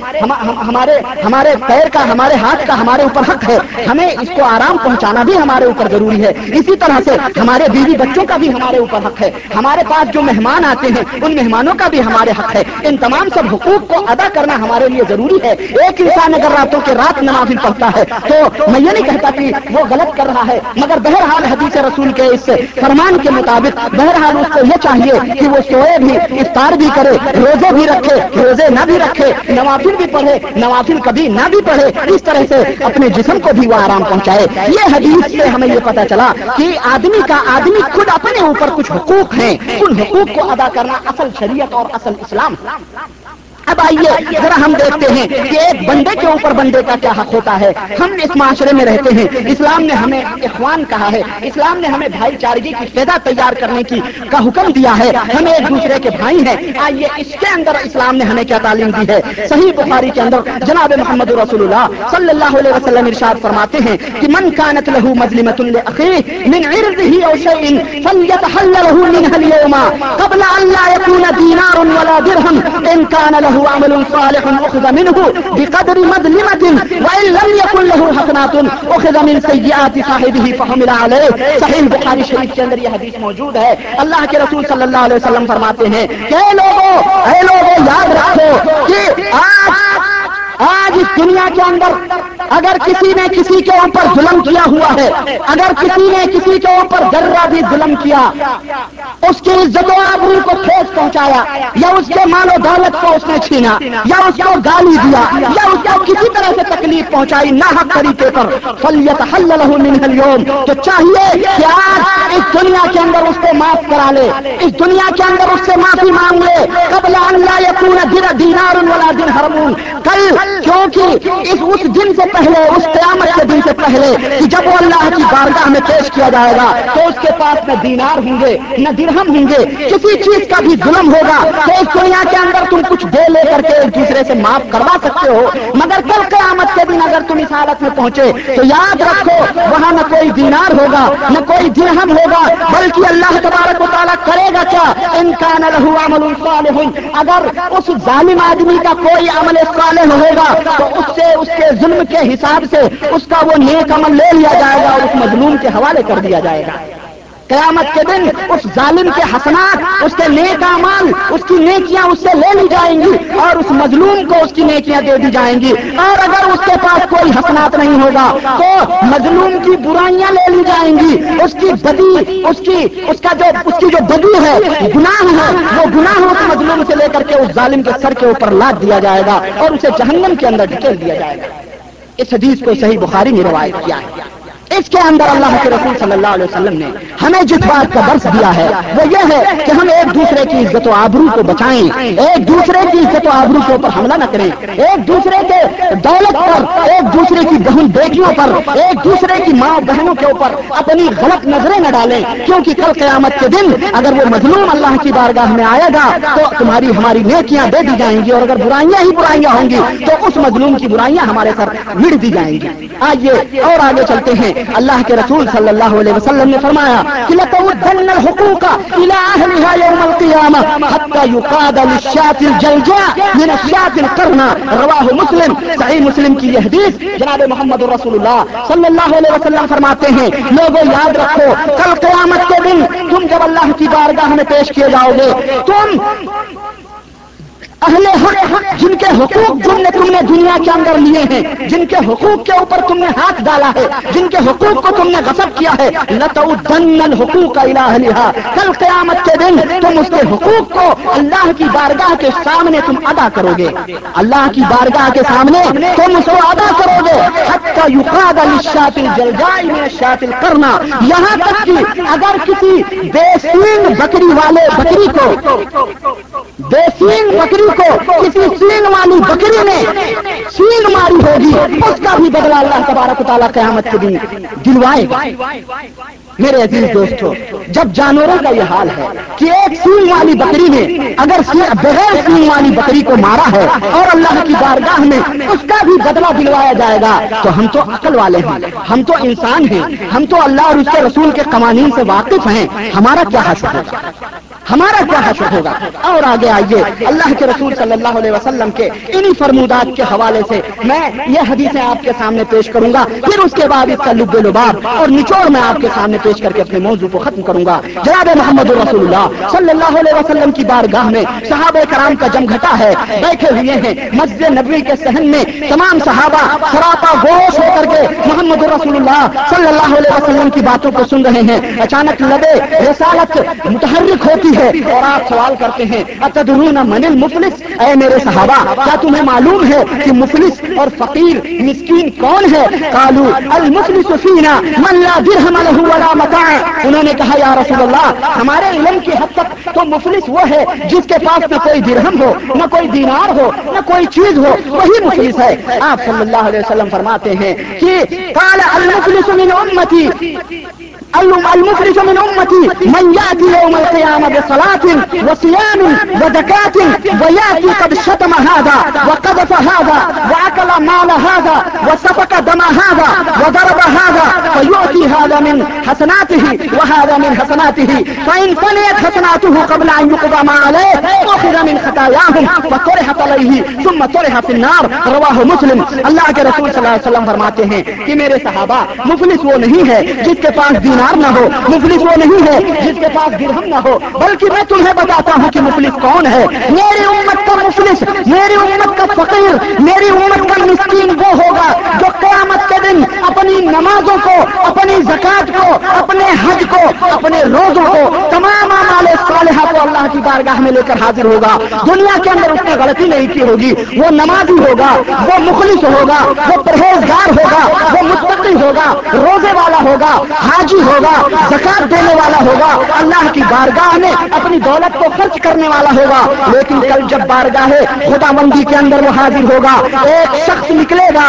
ہمارے پیر کا، ہمارے ہاتھ کا ہمارے اوپر حق ہے، ہمیں اس کو آرام پہنچانا بھی ہمارے اوپر ضروری ہے۔ اسی طرح سے ہمارے بیوی بچوں کا بھی ہمارے اوپر حق ہے، ہمارے پاس جو مہمان آتے ہیں ان مہمانوں کا بھی ہمارے حق ہے۔ ان تمام سب حقوق کو ادا کرنا ہمارے لیے ضروری ہے۔ ایک انسان اگر راتوں کے رات نوافل پڑھتا ہے تو میں یہ نہیں کہتا کہ وہ غلط کر رہا ہے، مگر بہرحال حدیث رسول کے اس فرمان کے مطابق بہرحال اس کو یہ چاہیے کہ وہ سوئے بھی، افطار بھی کرے، روزے بھی رکھے، روزے نہ بھی رکھے، نوافل بھی پڑھے، نوافل کبھی نہ بھی پڑھے، اس طرح سے اپنے جسم کو بھی وہ آرام پہنچائے۔ یہ حدیث سے ہمیں یہ پتا چلا کہ آدمی خود اپنے اوپر کچھ حقوق ہیں، ان حقوق کو ادا کرنا اصل شریعت اور اصل اسلام ہے۔ اب آئیے ذرا ہم دیکھتے ہیں کہ ایک بندے کے اوپر بندے کا کیا حق ہوتا ہے. ہم اس معاشرے میں رہتے ہیں, اسلام نے ہمیں اخوان کہا ہے, اسلام نے ہمیں بھائی چارگی کی فضا تیار کرنے کا حکم دیا ہے, ہم ایک دوسرے کے بھائی ہیں. آئیے اس کے اندر اسلام نے ہمیں کیا تعلیم دی ہے. صحیح بخاری کے اندر جناب محمد رسول اللہ صلی اللہ علیہ وسلم ارشاد فرماتے ہیں کہ من كانت له مظلمة لأخيه من عرضه أو شيء فليتحلله منها اليوم قبل أن لا يكون دينار ولا درهم إن كان له عمل صالح أخذ منه بقدر مظلمة وإن لم يكن له حسنات أخذ من سيئات صاحبه فحمل عليه. صحیح بخاری شریف کے اندر یہ حدیث موجود ہے. اللہ کے رسول صلی اللہ علیہ وسلم فرماتے ہیں کہ اے لوگوں یاد رکھو کہ آج اس دنیا کے اندر اگر کسی نے کسی کے اوپر ظلم کیا ہوا ہے, اگر کسی نے کسی کے اوپر ذرہ بھی ظلم کیا, اس کی عزت و آبرو کو ٹھیس پہنچایا, یا اس کے مال و دولت کو اس نے چھینا, یا اس کو گالی دیا, یا اس کو کسی طرح سے تکلیف پہنچائی ناحق طریقے پر, فَلْيَتَحَلَّلْهُ مِنْهَ الْيَوْمِ, تو چاہیے کہ آج اس دنیا کے اندر اس کو معاف کرا لے, اس دنیا کے اندر اس سے معافی مانگ لے. قبل ان لا يكون دینار ولا درہم, کل کیونکہ اس دن سے پہلے, اس قیامت کے دن سے پہلے کہ جب وہ اللہ کی بارگاہ میں پیش کیا جائے گا تو اس کے پاس نہ دینار ہوں گے نہ درہم ہوں گے, کسی چیز کا بھی ظلم ہوگا تو اس دنیا کے اندر تم کچھ دے لے کر کے ایک دوسرے سے معاف کروا سکتے ہو, مگر کل قیامت کے دن اگر تم اس حالت میں پہنچے تو یاد رکھو وہاں نہ کوئی دینار ہوگا نہ کوئی درہم ہوگا, بلکہ اللہ تبارک و تعالیٰ کرے گا کیا. ان کان لہ عمل صالح, اگر اس ظالم آدمی کا کوئی عمل صالح ہوگا تو اس سے اس کے ظلم کے حساب سے اس کا وہ نیک عمل لے لیا جائے گا اور اس مظلوم کے حوالے کر دیا جائے گا. قیامت کے دن اس ظالم کے حسنات, اس کے نیک اعمال, اس کی نیکیاں اس سے لے لی جائیں گی اور اس مظلوم کو اس کی نیکیاں دے دی جائیں گی. اور اگر اس کے پاس کوئی حسنات نہیں ہوگا تو مظلوم کی برائیاں لے لی جائیں گی, اس کی بدی, اس کی جو بدی ہے, گناہ ہے, وہ گناہ اس مظلوم سے لے کر کے اس ظالم کے سر کے اوپر لاد دیا جائے گا اور اسے جہنم کے اندر ڈھکیل دیا جائے گا. اس حدیث کو صحیح بخاری نے روایت کیا ہے. اس کے اندر اللہ کے رسول صلی اللہ علیہ وسلم نے ہمیں جس بات کا درس دیا ہے وہ یہ ہے کہ ہم ایک دوسرے کی عزت و آبرو کو بچائیں, ایک دوسرے کی عزت و آبرو کے اوپر حملہ نہ کریں, ایک دوسرے کے دولت پر, ایک دوسرے کی بہن بیٹیوں پر, ایک دوسرے کی ماں بہنوں کے اوپر اپنی غلط نظریں نہ ڈالیں, کیونکہ کل قیامت کے دن اگر وہ مظلوم اللہ کی بارگاہ میں آئے گا تو تمہاری ہماری نیکیاں دے دی جائیں گی, اور اگر برائیاں ہی برائیاں ہوں گی تو اس مظلوم کی برائیاں ہمارے سر مڑ دی جائیں گی. آئیے اور آگے چلتے ہیں. اللہ کے رسول صلی اللہ علیہ وسلم نے فرمایا کہ لَتَوُدَّنَّ الْحُقُوقَ إِلَىٰ أَهْلِهَا يَوْمَ الْقِيَامَةِ حَتَّى يُقَادَ لِلشَّاةِ الْجَلْجَاءِ مِنَ الشَّاةِ الْقَرْنَاءِ, رواہ مسلم. صحیح مسلم کی یہ حدیث جناب محمد رسول اللہ صلی اللہ علیہ وسلم فرماتے ہیں لوگوں یاد رکھو کل قیامت کے دن تم جب اللہ کی بارگاہ میں پیش کیے جاؤ گے, تم اہل حق جن کے حقوق تم نے دنیا کے اندر لیے ہیں, جن کے حقوق کے اوپر تم نے ہاتھ ڈالا ہے, جن کے حقوق کو تم نے غصب کیا ہے, لَتَوُدَّنَّ الْحُقُوقَ إِلَىٰ أَهْلِهَا, کل قیامت کے دن تم اس کے حقوق کو اللہ کی بارگاہ کے سامنے تم ادا کرو گے, اللہ کی بارگاہ کے سامنے تم اس کو ادا کرو گے. حَتَّى يُقَادَ لِلشَّاةِ الْجَلْجَاءِ مِنَ الشَّاةِ الْقَرْنَاءِ, یہاں تک کہ اگر کسی بے سینگ بکری والے بکری کو, بے سینگ بکری کو کسی سینگ والی بکری نے سینگ ماری ہوگی, اس کا بھی بدلہ اللہ تبارک و تعالیٰ قیامت کے دن دلوائے گا. میرے عزیز دوستو, جب جانوروں کا یہ حال ہے کہ ایک سینگ والی بکری نے اگر بغیر سینگ والی بکری کو مارا ہے اور اللہ کی بارگاہ میں اس کا بھی بدلہ دلوایا جائے گا, تو ہم تو عقل والے ہیں, ہم تو انسان ہیں, ہم تو اللہ اور اس کے رسول کے قوانین سے واقف ہیں, ہمارا کیا حشر ہوگا, ہمارا کیا حشر ہوگا. اور آگے آئیے اللہ کے رسول صلی اللہ علیہ وسلم کے انہی فرمودات کے حوالے سے میں یہ حدیثیں آپ کے سامنے پیش کروں گا, پھر اس کے بعد اس کا لب لباب اور نچوڑ میں آپ کے سامنے پیش کر کے اپنے موضوع کو ختم کروں گا. جناب محمد رسول اللہ صلی اللہ علیہ وسلم کی بارگاہ میں صحابہ کرام کا جمگھٹا ہے, بیٹھے ہوئے ہیں مسجد نبوی کے صحن میں, تمام صحابہ سراپا گوش ہو کر کے محمد رسول اللہ صلی اللہ علیہ وسلم کی باتوں کو سن رہے ہیں. اچانک لبے رسالت متحرک ہوتی ہے اور آپ سوال کرتے ہیں اتدرون من المفلس، اے میرے صحابہ کیا تمہیں معلوم ہے کہ مفلس اور فقیر مسکین کون ہے؟ قالوا المفلس فینا من لا درہم له ولا متاع، انہوں نے کہا یا رسول اللہ ہمارے علم کی حد تک تو مفلس وہ ہے جس کے پاس نہ کوئی درہم ہو، نہ کوئی دینار ہو، نہ کوئی چیز ہو، وہی مفلس ہے۔ آپ صلی اللہ علیہ وسلم فرماتے ہیں کہ قال المفلس من امتی، المفلس من امتی من یاتی یوم القیامہ بصلاۃ وصیام وزکاۃ ویاتی قد شتم هذا وقذف هذا واکل مال هذا وسفك دم هذا وضرب هذا فيؤتي هذا من حسناته وهذا من حسناته فإن فنيت حسناته قبل أن يقضى ما عليه أخذ من خطاياهم وطرحت عليه ثم طرح في النار، رواہ مسلم۔ اللہ کے رسول صلی اللہ علیہ وسلم فرماتے ہیں کہ میرے صحابہ مفلس وہ نہیں ہے جس کے پاس دینار نہ ہو، مفلس وہ نہیں ہے جس کے پاس درہم نہ ہو، بلکہ میں تمہیں بتاتا ہوں کہ مفلس کون ہے۔ میری امت کا مفلس، میری امت کا فقیر، میری امت کا مسکین وہ ہوگا جو قیامت کے دن اپنی نمازوں کو، اپنی زکات کو، اپنے حج کو، اپنے روزوں کو، تمام اعمال صالحہ کو اللہ کی بارگاہ میں لے کر حاضر ہوگا۔ دنیا کے اندر اس نے غلطی نہیں کی ہوگی، وہ نمازی ہوگا، وہ مخلص ہوگا، وہ پرہیزگار ہوگا، وہ متقی ہوگا، روزے والا ہوگا، حاجی ہوگا، زکات دینے والا ہوگا، اللہ کی بارگاہ میں اپنی دولت کو خرچ کرنے والا ہوگا، لیکن کل جب بارگاہ خدا بندی کے اندر وہ حاضر ہوگا، ایک شخص نکلے گا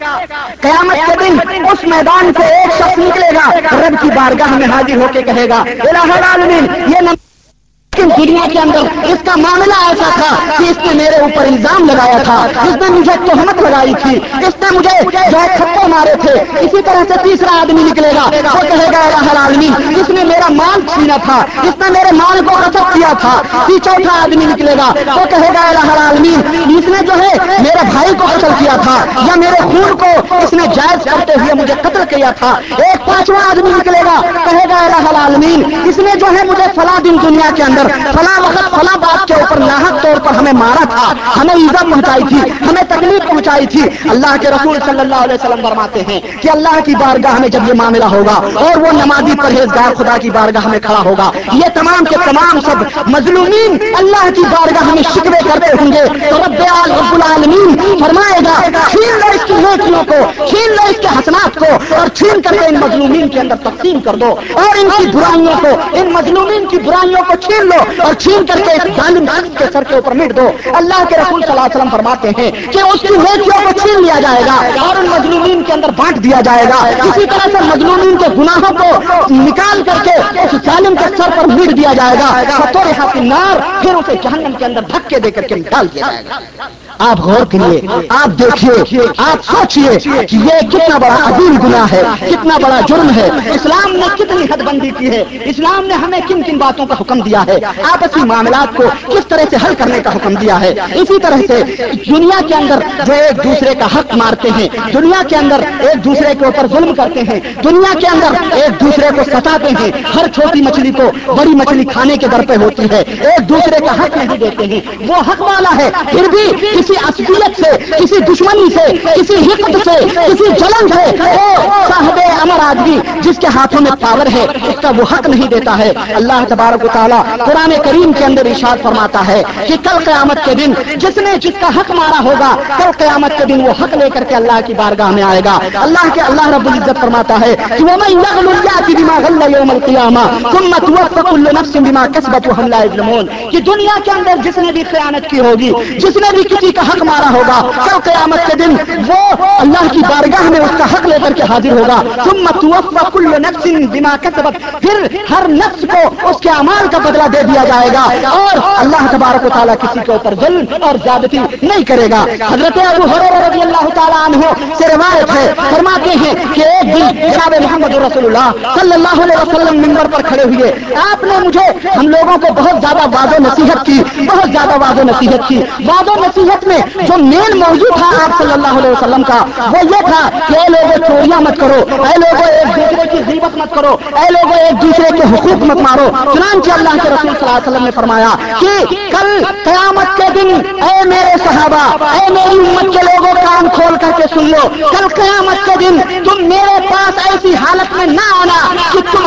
قیامت کے دن، اس میدان سے ایک شخص نکلے گا، رب کی بارگاہ میں حاضر ہو کے کہے گا الہ العالمین یہ لیکن دنیا کے اندر اس کا معاملہ ایسا تھا کہ اس نے میرے اوپر الزام لگایا تھا، اس نے مجھے تہمت لگائی تھی، اس نے مجھے جو ہے تھپڑ مارے تھے۔ اسی طرح سے تیسرا آدمی نکلے گا، وہ کہے گا الہ العالمین اس نے میرا مال چھینا تھا، اس نے میرے مال کو غصب کیا تھا۔ چوتھا آدمی نکلے گا، وہ کہے گا الہ العالمین اس نے جو ہے میرے بھائی کو قتل کیا تھا، یا میرے خون کو اس نے جائز کرتے ہوئے مجھے قتل کیا تھا۔ ایک پانچواں آدمی نکلے گا، کہے گا الہ العالمین اس نے جو ہے مجھے فلاں دن دنیا کے اندر فلاں وقت فلاں بات کے اوپر ناحق طور پر ہمیں مارا تھا، ہمیں ایذا پہنچائی تھی، ہمیں تکلیف پہنچائی تھی۔ اللہ کے رسول صلی اللہ علیہ وسلم فرماتے ہیں کہ اللہ کی بارگاہ میں جب یہ معاملہ ہوگا اور وہ نمازی پرہیزگار خدا کی بارگاہ میں کھڑا ہوگا، یہ تمام کے تمام سب مظلومین اللہ کی بارگاہ میں شکوے کرتے ہوں گے، تو رب العالمین فرمائے گا چھین لو اس کی نیکیوں کو، چھین لو اس کے حسنات کو، اور چھین کر کے ان مظلومین کے اندر تقسیم کر دو، اور ان کی برائیوں کو، ان مظلومین کی برائیوں کو چھین لو اور چھین کر کے اس ظالم شخص کے سر کے اوپر مٹ دو۔ اللہ کے رسول صلی اللہ علیہ وسلم فرماتے ہیں کہ اس کی نیکیوں کو چھین لیا جائے گا اور ان مظلومین کے اندر بانٹ دیا جائے گا۔ اسی طرح سے مظلومین کے گناہوں کو نکال کر کے اس ظالم کے سر پر مٹ دیا جائے گا، فطرح فی النار پھر اسے جہنم کے اندر دھکے دے کر کے ڈال دیا جائے گا۔ آپ غور کریے، آپ دیکھیے، آپ سوچئے کہ یہ کتنا بڑا عظیم گناہ ہے، کتنا بڑا جرم ہے۔ اسلام نے کتنی حد بندی کی ہے، اسلام نے ہمیں کن کن باتوں کا حکم دیا ہے، آپسی معاملات کو کس طرح سے حل کرنے کا حکم دیا ہے۔ اسی طرح سے دنیا کے اندر جو ایک دوسرے کا حق مارتے ہیں، دنیا کے اندر ایک دوسرے کے اوپر ظلم کرتے ہیں، دنیا کے اندر ایک دوسرے کو ستاتے ہیں، ہر چھوٹی مچھلی کو بڑی مچھلی کھانے کے در پہ ہوتی ہے، ایک دوسرے کا حق نہیں دیتے ہیں، وہ حق والا ہے پھر بھی کسی عصبیت سے، کسی دشمنی سے، کسی حقد سے، کسی جلن سے وہ صاحب امر آدمی جس کے ہاتھوں میں پاور ہے اس کا وہ حق نہیں دیتا ہے۔ اللہ تبارک و تعالیٰ قرآن کریم کے اندر ارشاد فرماتا ہے کہ کل قیامت کے دن جس نے جس کا حق مارا ہوگا، کل قیامت کے دن وہ حق لے کر کے اللہ کی بارگاہ میں آئے گا۔ اللہ رب العزت فرماتا ہے کہ وَمَن يَغْلُ يَأْتِ بِمَا غَلَّ يَوْمَ الْقِيَامَةِ ثُمَّ تُوَفَّى كُلُّ نَفْسٍ بِمَا كَسَبَتْ وَهُمْ لَا يُظْلَمُونَ کہ دنیا کے اندر جس نے بھی خیانت کی ہوگی، جس نے بھی کسی کا حق مارا ہوگا، کل قیامت کے دن وہ اللہ کی بارگاہ میں اس کا حق لے کر کے حاضر ہوگا۔ ثُمَّ تُوَفَّى كُلُّ نَفْسٍ بِمَا كَسَبَتْ پھر ہر نفس کو اس کے اعمال کا بدلہ دے دیا جائے گا، اور اللہ تبارک و تعالیٰ کسی کے اوپر ظلم اور زیادتی نہیں کرے گا۔ حضرت ابو ہریرہ رضی اللہ تعالیٰ عنہ سے روایت ہے، فرماتے ہیں کہ ایک دن جناب محمد رسول اللہ صلی اللہ علیہ وسلم منبر پر کھڑے ہوئے، آپ نے مجھے ہم لوگوں کو بہت زیادہ وعظ و نصیحت کی، بہت زیادہ وعظ و نصیحت کی۔ وعظ و نصیحت میں جو مین موضوع تھا آپ صلی اللہ علیہ وسلم کا وہ یہ تھا کہ اے لوگوں چوریاں مت کرو، اے لوگوں ایک دوسرے کی غیبت مت کرو، اے لوگوں ایک دوسرے کے حقوق مت مارو۔ چنانچہ اللہ کے رسول صلی اللہ علیہ وسلم نے فرمایا کہ کل قیامت کے دن اے میرے صحابہ، اے میری امت کے لوگوں کان کھول کر کے سن لو، کل قیامت کے دن تم میرے پاس ایسی حالت میں نہ آنا کہ تمہارے گھر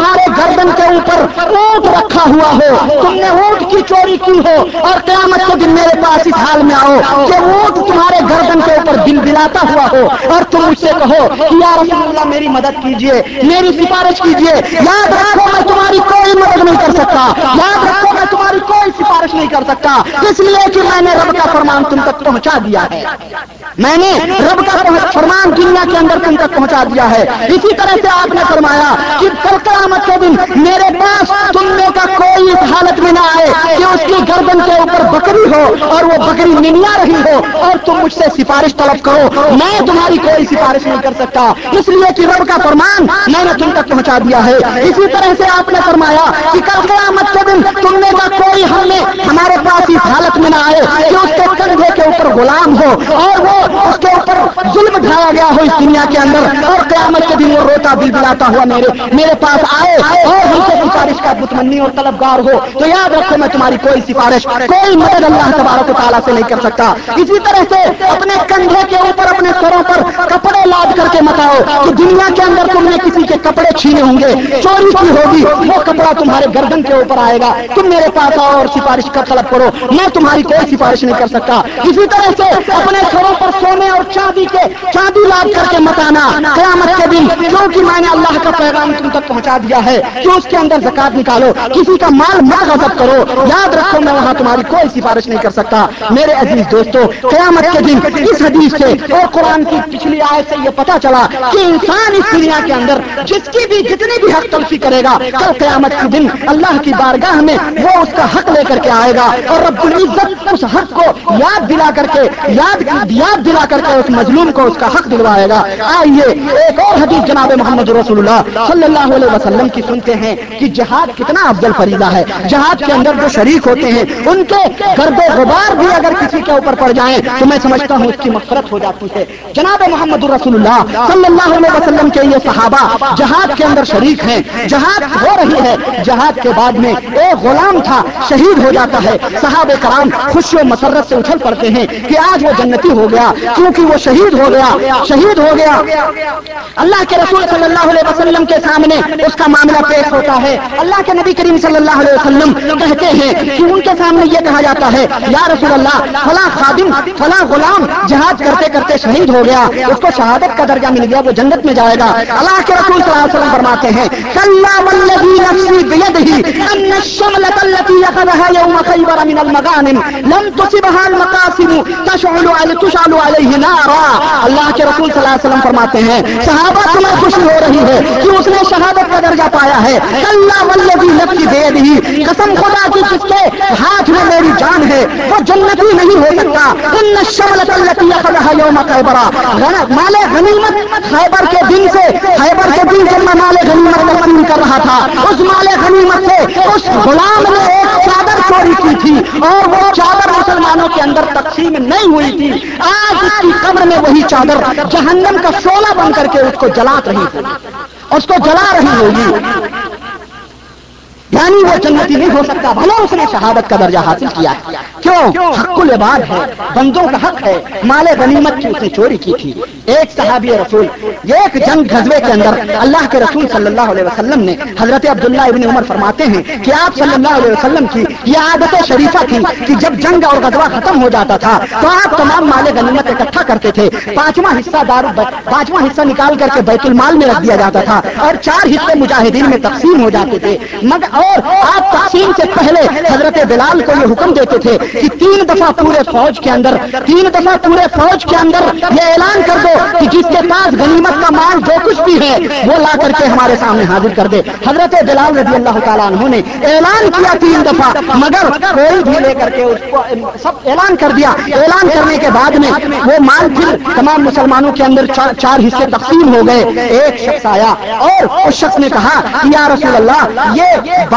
گردن کے اوپر اونٹ رکھا ہوا ہو، تم نے اونٹ کی چوری کی ہو، اور قیامت کے دن میرے پاس اس حال میں آؤ کہ اونٹ تمہارے گردن کے اوپر دل دلاتا ہوا ہو، اور تم مجھ سے کہو کہ یا رسول اللہ میری مدد کیجئے، میری سفارش کیجئے، یاد رکھو میں تمہاری کوئی مدد نہیں کر سکتا، یاد رکھو میں تمہاری کوئی سفارش نہیں کر سکتا، اس لیے کہ میں نے رب کا فرمان تم تک پہنچا دیا ہے، میں نے رب کا فرمان دنیا کے اندر تم تک پہنچا دیا ہے۔ اسی طرح سے آپ نے فرمایا کہ کل قیامت کے دن میرے پاس تم میں کا کوئی اس حالت میں نہ آئے کہ اس کی گردن کے اوپر بکری ہو اور وہ بکری ننیا رہی ہو اور تم مجھ سے سفارش طلب کرو، میں تمہاری کوئی سفارش نہیں کر سکتا، اس لیے کہ رب کا فرمان میں نے تم تک پہنچا دیا ہے۔ اسی طرح سے آپ نے فرمایا کہ کل قیامت کے دن تم میں کا کوئی ہمارے پاس اس حالت میں نہ آئے کہ اس کے کندھے کے اوپر غلام ہو اور وہ اس کے اوپر ظلم ڈھایا گیا ہو اس دنیا کے اندر، اور قیامت کے دن وہ روتا بلبلاتا ہوا میرے پاس آئے اور ہم سے سفارش کا متمنی اور طلبگار ہو، تو یاد رکھو میں تمہاری کوئی سفارش، کوئی مدد اللہ تبارک و تعالیٰ سے نہیں کر سکتا۔ اسی طرح سے اپنے کندھے کے اوپر اپنے سروں پر کپڑے لاد کر کے مت آؤ کہ دنیا کے اندر تم نے کسی کے کپڑے چھینے ہوں گے، چوری کی ہوگی، وہ کپڑا تمہارے گردن کے اوپر آئے گا، تم میرے پاس آؤ اور سفارش کا طلب کرو، میں تمہاری کوئی سفارش نہیں کر سکتا۔ اسی طرح سے اپنے سروں پر سونے اور چاندی لاد کر کے مت آنا قیامت کے دن، کیونکہ میں نے اللہ کا پیغام تم تک پہنچا دیا ہے کہ اس کے اندر زکات نکالو، کسی کا مال مت غصب کرو، یاد رکھو میں وہاں تمہاری کوئی سفارش نہیں کر سکتا۔ میرے عزیز دوستو، قیامت کے دن اس حدیث سے اور قرآن کی پچھلی آیت سے یہ پتا چلا کہ انسان اس دنیا کے اندر جس کی بھی جتنی بھی حق تلفی کرے گا، کل قیامت کے دن اللہ کی بارگاہ میں وہ اس کا حق لے کر کے آئے گا، اور رب العزت اس حق کو یاد دلا کر کے اس مظلوم کو اس کا حق دلوائے گا۔ آئیے ایک اور حدیث جناب محمد رسول اللہ صلی اللہ علیہ وسلم کی سنتے ہیں کہ جہاد کتنا افضل فریضہ ہے۔ جہاد کے اندر جو شریک ہوتے ہیں ان کے گرد و غبار بھی اگر کسی کے اوپر پڑ جائیں تو میں سمجھتا ہوں اس کی مغفرت ہو جاتی ہے۔ جناب محمد رسول اللہ صلی اللہ علیہ وسلم کے یہ صحابہ جہاد کے اندر شریک ہیں، جہاد ہو رہی ہے، جہاد کے بعد میں ایک غلام تھا شہید ہو جاتا ہے، صحابہ کرام خوشی و مسرت سے اچھل پڑتے ہیں کہ آج وہ جنتی ہو گیا، کیونکہ وہ شہید ہو گیا۔ اللہ کے رسول صلی اللہ علیہ وسلم کے سامنے اس کا معاملہ پیش ہوتا ہے، اللہ کے نبی کریم صلی اللہ علیہ وسلم کہتے ہیں کہ ان کے سامنے یہ کہا جاتا ہے یا رسول اللہ فلاں خادم فلاں غلام جہاد کرتے کرتے شہید ہو گیا، اس کو شہادت کا درجہ مل گیا، وہ جنت میں جائے گا۔ اللہ کے رسول صلی اللہ علیہ وسلم فرماتے ہیں کلا والذی نفسی بیدہ ان الشملۃ التي اخذها يوم خیبر من المغانم لم تصبها المقاسم تشعل علیہ نارا۔ اللہ کے رسول صلی اللہ علیہ وسلم فرماتے ہیں صحابہ تمہیں خوشی ہو رہی ہے کہ اس نے شہادت کا درجہ پایا ہے، کلا والذی نفسی بیدہ، قسم خدا کی جس کے ہاتھ میں میری جان ہے وہ جنتی نہیں ہو سکتا۔ ان الشملۃ التي اخذها يوم خیبر، مال غنیمت خیبر کے دن سے، خیبر کے دن جب میں مال غنیمت تقسیم کر رہا تھا، اس مال غنیمت سے اس غلام نے ایک چادر چوری کی تھی اور وہ چادر مسلمانوں کے اندر تقسیم نہیں ہوئی تھی، آج اس کی قبر میں وہی چادر جہنم کا شعلہ بن کر کے اس کو جلا رہی ہوگی، یعنی وہ جنتی نہیں ہو سکتا بھلے اس نے شہادت کا درجہ حاصل کیا ہے۔ کیوں؟ حق العباد ہے، بندوں کا حق ہے، مال غنیمت کی اس نے چوری کی تھی۔ ایک صحابی رسول ایک جنگ غزوے کے اندر اللہ کے رسول صلی اللہ علیہ وسلم نے حضرت عبداللہ ابن عمر فرماتے ہیں کہ آپ صلی اللہ علیہ وسلم کی یہ عادت شریفہ تھی کہ جب جنگ اور غزوہ ختم ہو جاتا تھا تو آپ تمام مال غنیمت اکٹھا کرتے تھے، پانچواں حصہ نکال کر کے بیت المال میں رکھ دیا جاتا تھا اور 4 حصے مجاہدین میں تقسیم ہو جاتے تھے، مگر اور آپ تقسیم سے پہلے حضرت بلال کو یہ حکم دیتے تھے کہ 3 دفعہ پورے فوج کے اندر یہ اعلان کر دو کہ جس کے پاس غنیمت کا مال جو کچھ بھی ہے وہ لا کر کے ہمارے سامنے حاضر کر دے۔ حضرت بلال رضی اللہ تعالیٰ عنہ نے اعلان کیا 3 دفعہ، مگر کوئی بھی لے کر کے اس کو سب اعلان کر دیا۔ اعلان کرنے کے بعد میں وہ مال پھر تمام مسلمانوں کے اندر 4 حصے تقسیم ہو گئے۔ ایک شخص آیا اور اس شخص نے کہا کہ یا رسول اللہ یہ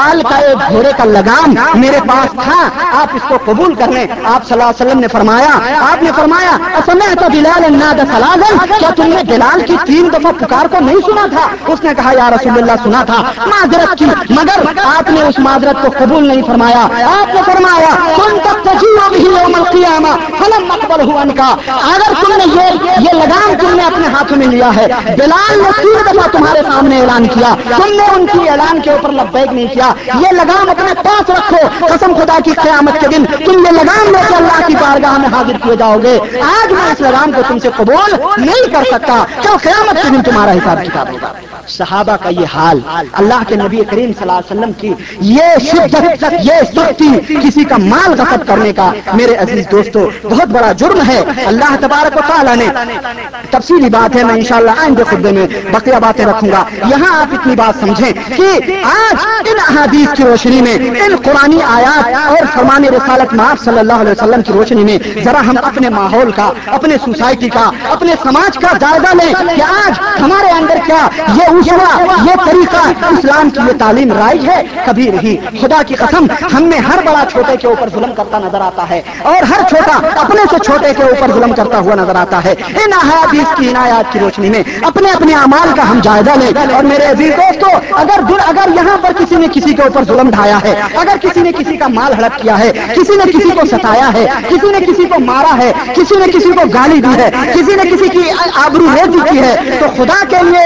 بال کا ایک گھوڑے کا لگام میرے پاس تھا، آپ اس کو قبول کر لیں۔ آپ صلی اللہ علیہ وسلم نے فرمایا، آپ نے فرمایا اسمعت بلال ناد ثلاثا، کیا تم نے بلال کی 3 دفعہ پکار کو نہیں سنا تھا؟ اس نے کہا یا رسول اللہ سنا تھا، معذرت کی، مگر آپ نے اس معذرت کو قبول نہیں فرمایا۔ آپ نے فرمایا كنت تجيء به يوم القيامة فلم اقبله عنك، اگر تم نے یہ لگام تم نے اپنے ہاتھوں میں لیا ہے، بلال نے 3 دفعہ تمہارے سامنے اعلان کیا، تم نے ان کی اعلان کے اوپر لبیک نہیں کیا، یہ لگام اپنے پاس رکھو، قسم خدا کی قیامت کے دن تم یہ لگام لے کے اللہ کی بارگاہ میں حاضر کیے جاؤ گے۔ آج میں اس لگام کو تم سے قبول نہیں کر سکتا، کیوں قیامت کے دن تمہارا حساب کتاب ہوگا۔ صحابہ کا یہ حال، اللہ کے نبی کریم صلی اللہ علیہ وسلم کی یہ شدت، یہ سختی، کسی کا مال غصب کرنے کا میرے عزیز دوستو بہت بڑا جرم ہے۔ اللہ تبارک و تعالیٰ نے، تفصیلی بات ہے، میں انشاءاللہ آئندہ خطبے میں بقیہ باتیں رکھوں گا، یہاں آپ اتنی بات سمجھیں کہ آج ان احادیث کی روشنی میں، ان قرآنی آیات اور فرمان رسالت مآب صلی اللہ علیہ وسلم کی روشنی میں ذرا ہم اپنے ماحول کا، اپنے سوسائٹی کا، اپنے سماج کا جائزہ لیں کہ آج ہمارے اندر کیا یہ اسوہ، یہ طریقہ، اسلام کی یہ تعلیم رائج ہے؟ کبھی نہیں۔ خدا کی قسم ہم میں ہر بڑا چھوٹے کے اوپر ظلم کرتا نظر آتا ہے، اور ہر چھوٹا اپنے سے چھوٹے کے اوپر ظلم کرتا ہوا نظر آتا ہے۔ ان احادیث کی عنایات کی روشنی میں اپنے اپنے اعمال کا ہم جائزہ لیں۔ اور میرے عزیز دوستو، اگر یہاں پر کسی نے کسی کے اوپر ظلم ڈھایا ہے، اگر کسی نے کسی کا مال ہڑپ کیا ہے، کسی نے کسی کو ستایا ہے، کسی نے کسی کو مارا ہے، کسی نے کسی کو گالی دی ہے، کسی نے کسی کی آبرو ریزی کی ہے، تو خدا کے لیے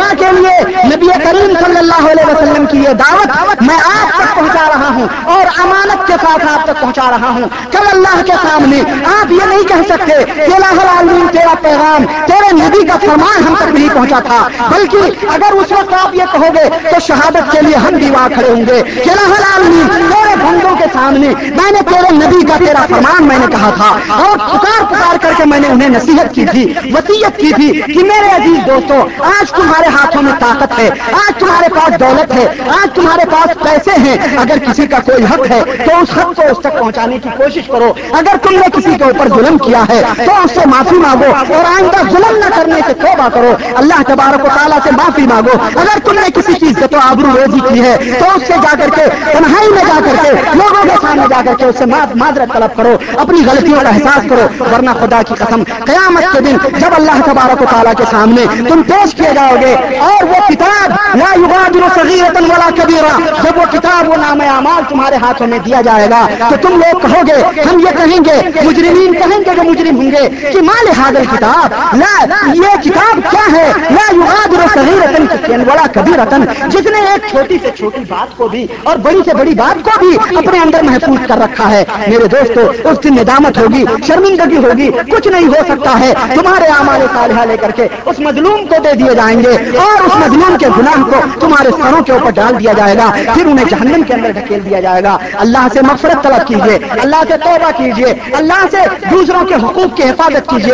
نبی کریم صلی اللہ علیہ وسلم کی یہ دعوت میں آپ تک پہنچا رہا ہوں، اور امانت کے ساتھ آپ تک پہنچا رہا ہوں۔ کل اللہ کے سامنے آپ یہ نہیں کہہ سکتے کہ الہ العالمین تیرا پیغام، تیرے نبی کا فرمان ہم تک نہیں پہنچا تھا، بلکہ اگر اس وقت آپ یہ کہو گے تو شہادت کے لیے ہم بھی وہاں کھڑے ہوں گے کہ الہ العالمین تیرے بندوں کے سامنے میں نے تیرے نبی کا تیرا فرمان میں نے کہا تھا، اور پکار پکار کر کے میں نے انہیں نصیحت کی تھی، وصیت کی تھی کہ میرے عزیز دوستو، آج تمہارے ہاتھوں میں طاقت ہے، آج تمہارے پاس دولت ہے، آج تمہارے پاس پیسے ہیں، اگر کسی کا کوئی حق ہے تو اس حق کو اس تک پہنچانے کی کوشش کرو، اگر تم نے کسی کے اوپر ظلم کیا ہے تو اس سے معافی مانگو، اور آئندہ ظلم نہ کرنے سے توبہ کرو، اللہ تبارک و تعالیٰ سے معافی مانگو۔ اگر تم نے کسی کی عزت و آبرو ریزی کی ہے تو اس سے جا کر کے تنہائی میں جا کر کے لوگوں کے سامنے جا کر کے اس سے معذرت طلب کرو، اپنی غلطیوں کا احساس کرو، ورنہ خدا کی قسم قیامت کے دن جب اللہ تبارک و تعالیٰ کے سامنے تم پیش کیے جاؤ گے، اور وہ کتاب لا یغادر صغیرۃ ولا کبیرہ، جب وہ کتاب، وہ نامہ اعمال تمہارے ہاتھوں میں دیا جائے گا تو تم لوگ کہو گے، ہم یہ کہیں گے، مجرمین کہیں گے جو مجرم ہوں گے کہ ما لہذا الکتاب، لا یہ کتاب کیا ہے، لا یغادر صغیرۃ ولا کبیرۃ، جس نے ایک چھوٹی سے چھوٹی بات کو بھی اور بڑی سے بڑی بات کو بھی اپنے اندر محفوظ کر رکھا ہے۔ میرے دوستو، اس دن ندامت ہوگی، شرمندگی ہوگی، کچھ نہیں ہو سکتا ہے، تمہارے اعمال صالحہ لے کر کے اس مظلوم کو دے دیے جائیں گے، اور اس مظلوم کے گناہ کو تمہارے سروں کے اوپر ڈال دیا جائے گا، پھر انہیں جہنم کے اندر ڈھکیل دیا جائے گا۔ اللہ سے مغفرت طلب کیجئے، اللہ سے توبہ کیجئے، اللہ سے دوسروں کے حقوق کی حفاظت کیجئے۔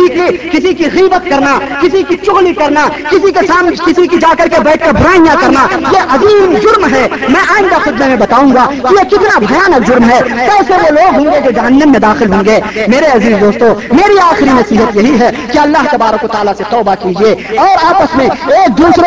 کسی کی غیبت کرنا، کسی کی چغلی کرنا، کسی کے سامنے کسی کی جا کر کے بیٹھ کر برائیاں کرنا، یہ عظیم جرم ہے۔ میں آئندہ خطبے میں بتاؤں گا کہ یہ کتنا بھیانک جرم ہے، کیسے وہ لوگ ہوں گے جو جہنم میں داخل ہوں گے۔ میرے عزیز دوستو، میری آخری نصیحت یہی ہے کہ اللہ تبارک و تعالیٰ سے توبہ کیجئے، اور آپس میں ایک دوسرے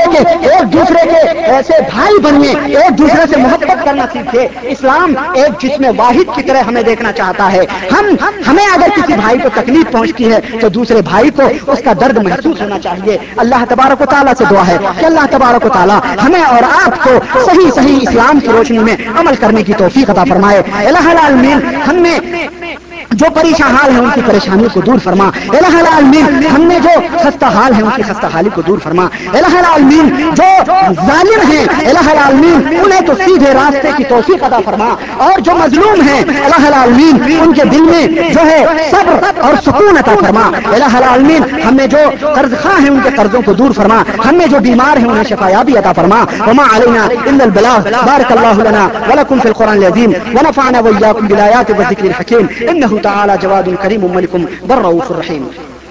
کے ایسے بھائی بنیے، ایک دوسرے سے محبت کرنا سیکھیے۔ اسلام ایک جسم واحد کی طرح ہمیں دیکھنا چاہتا ہے۔ ہمیں اگر کسی بھائی کو تکلیف پہنچتی ہے تو دوسرے بھائی کو اس کا درد محسوس ہونا چاہیے۔ اللہ تبارک و تعالیٰ سے دعا ہے کہ اللہ تبارک و تعالیٰ ہمیں اور آپ کو صحیح اسلام کی روشنی میں عمل کرنے کی توفیق عطا فرمائے۔ الہ العالمین ہم میں جو پریشان حال ہیں ان کی پریشانیوں کو دور فرما۔ الہ العالمین ہم میں جو خستہ حال ہیں ان کی خستہ حالی کو دور فرما۔ الہ العالمین جو ظالم ہیں، الہ العالمین انہیں تو سیدھے راستے کی توفیق عطا فرما، اور جو مظلوم ہیں الہ العالمین ان کے دل میں جو ہے صبر اور سکون عطا فرما۔ الہ العالمین ہم میں جو قرض خواہ ہیں ان کے قرضوں کو دور فرما، ہم میں جو بیمار ہیں انہیں شفا یابی عطا فرما۔ وما علینا الا البلاغ۔ بارک اللہ لنا ولکم فی القرآن العظیم ونفعنا وإياكم بالآیات والذکر الحکیم، انہ تعالی جواد کریم ملک بر رؤوف رحیم۔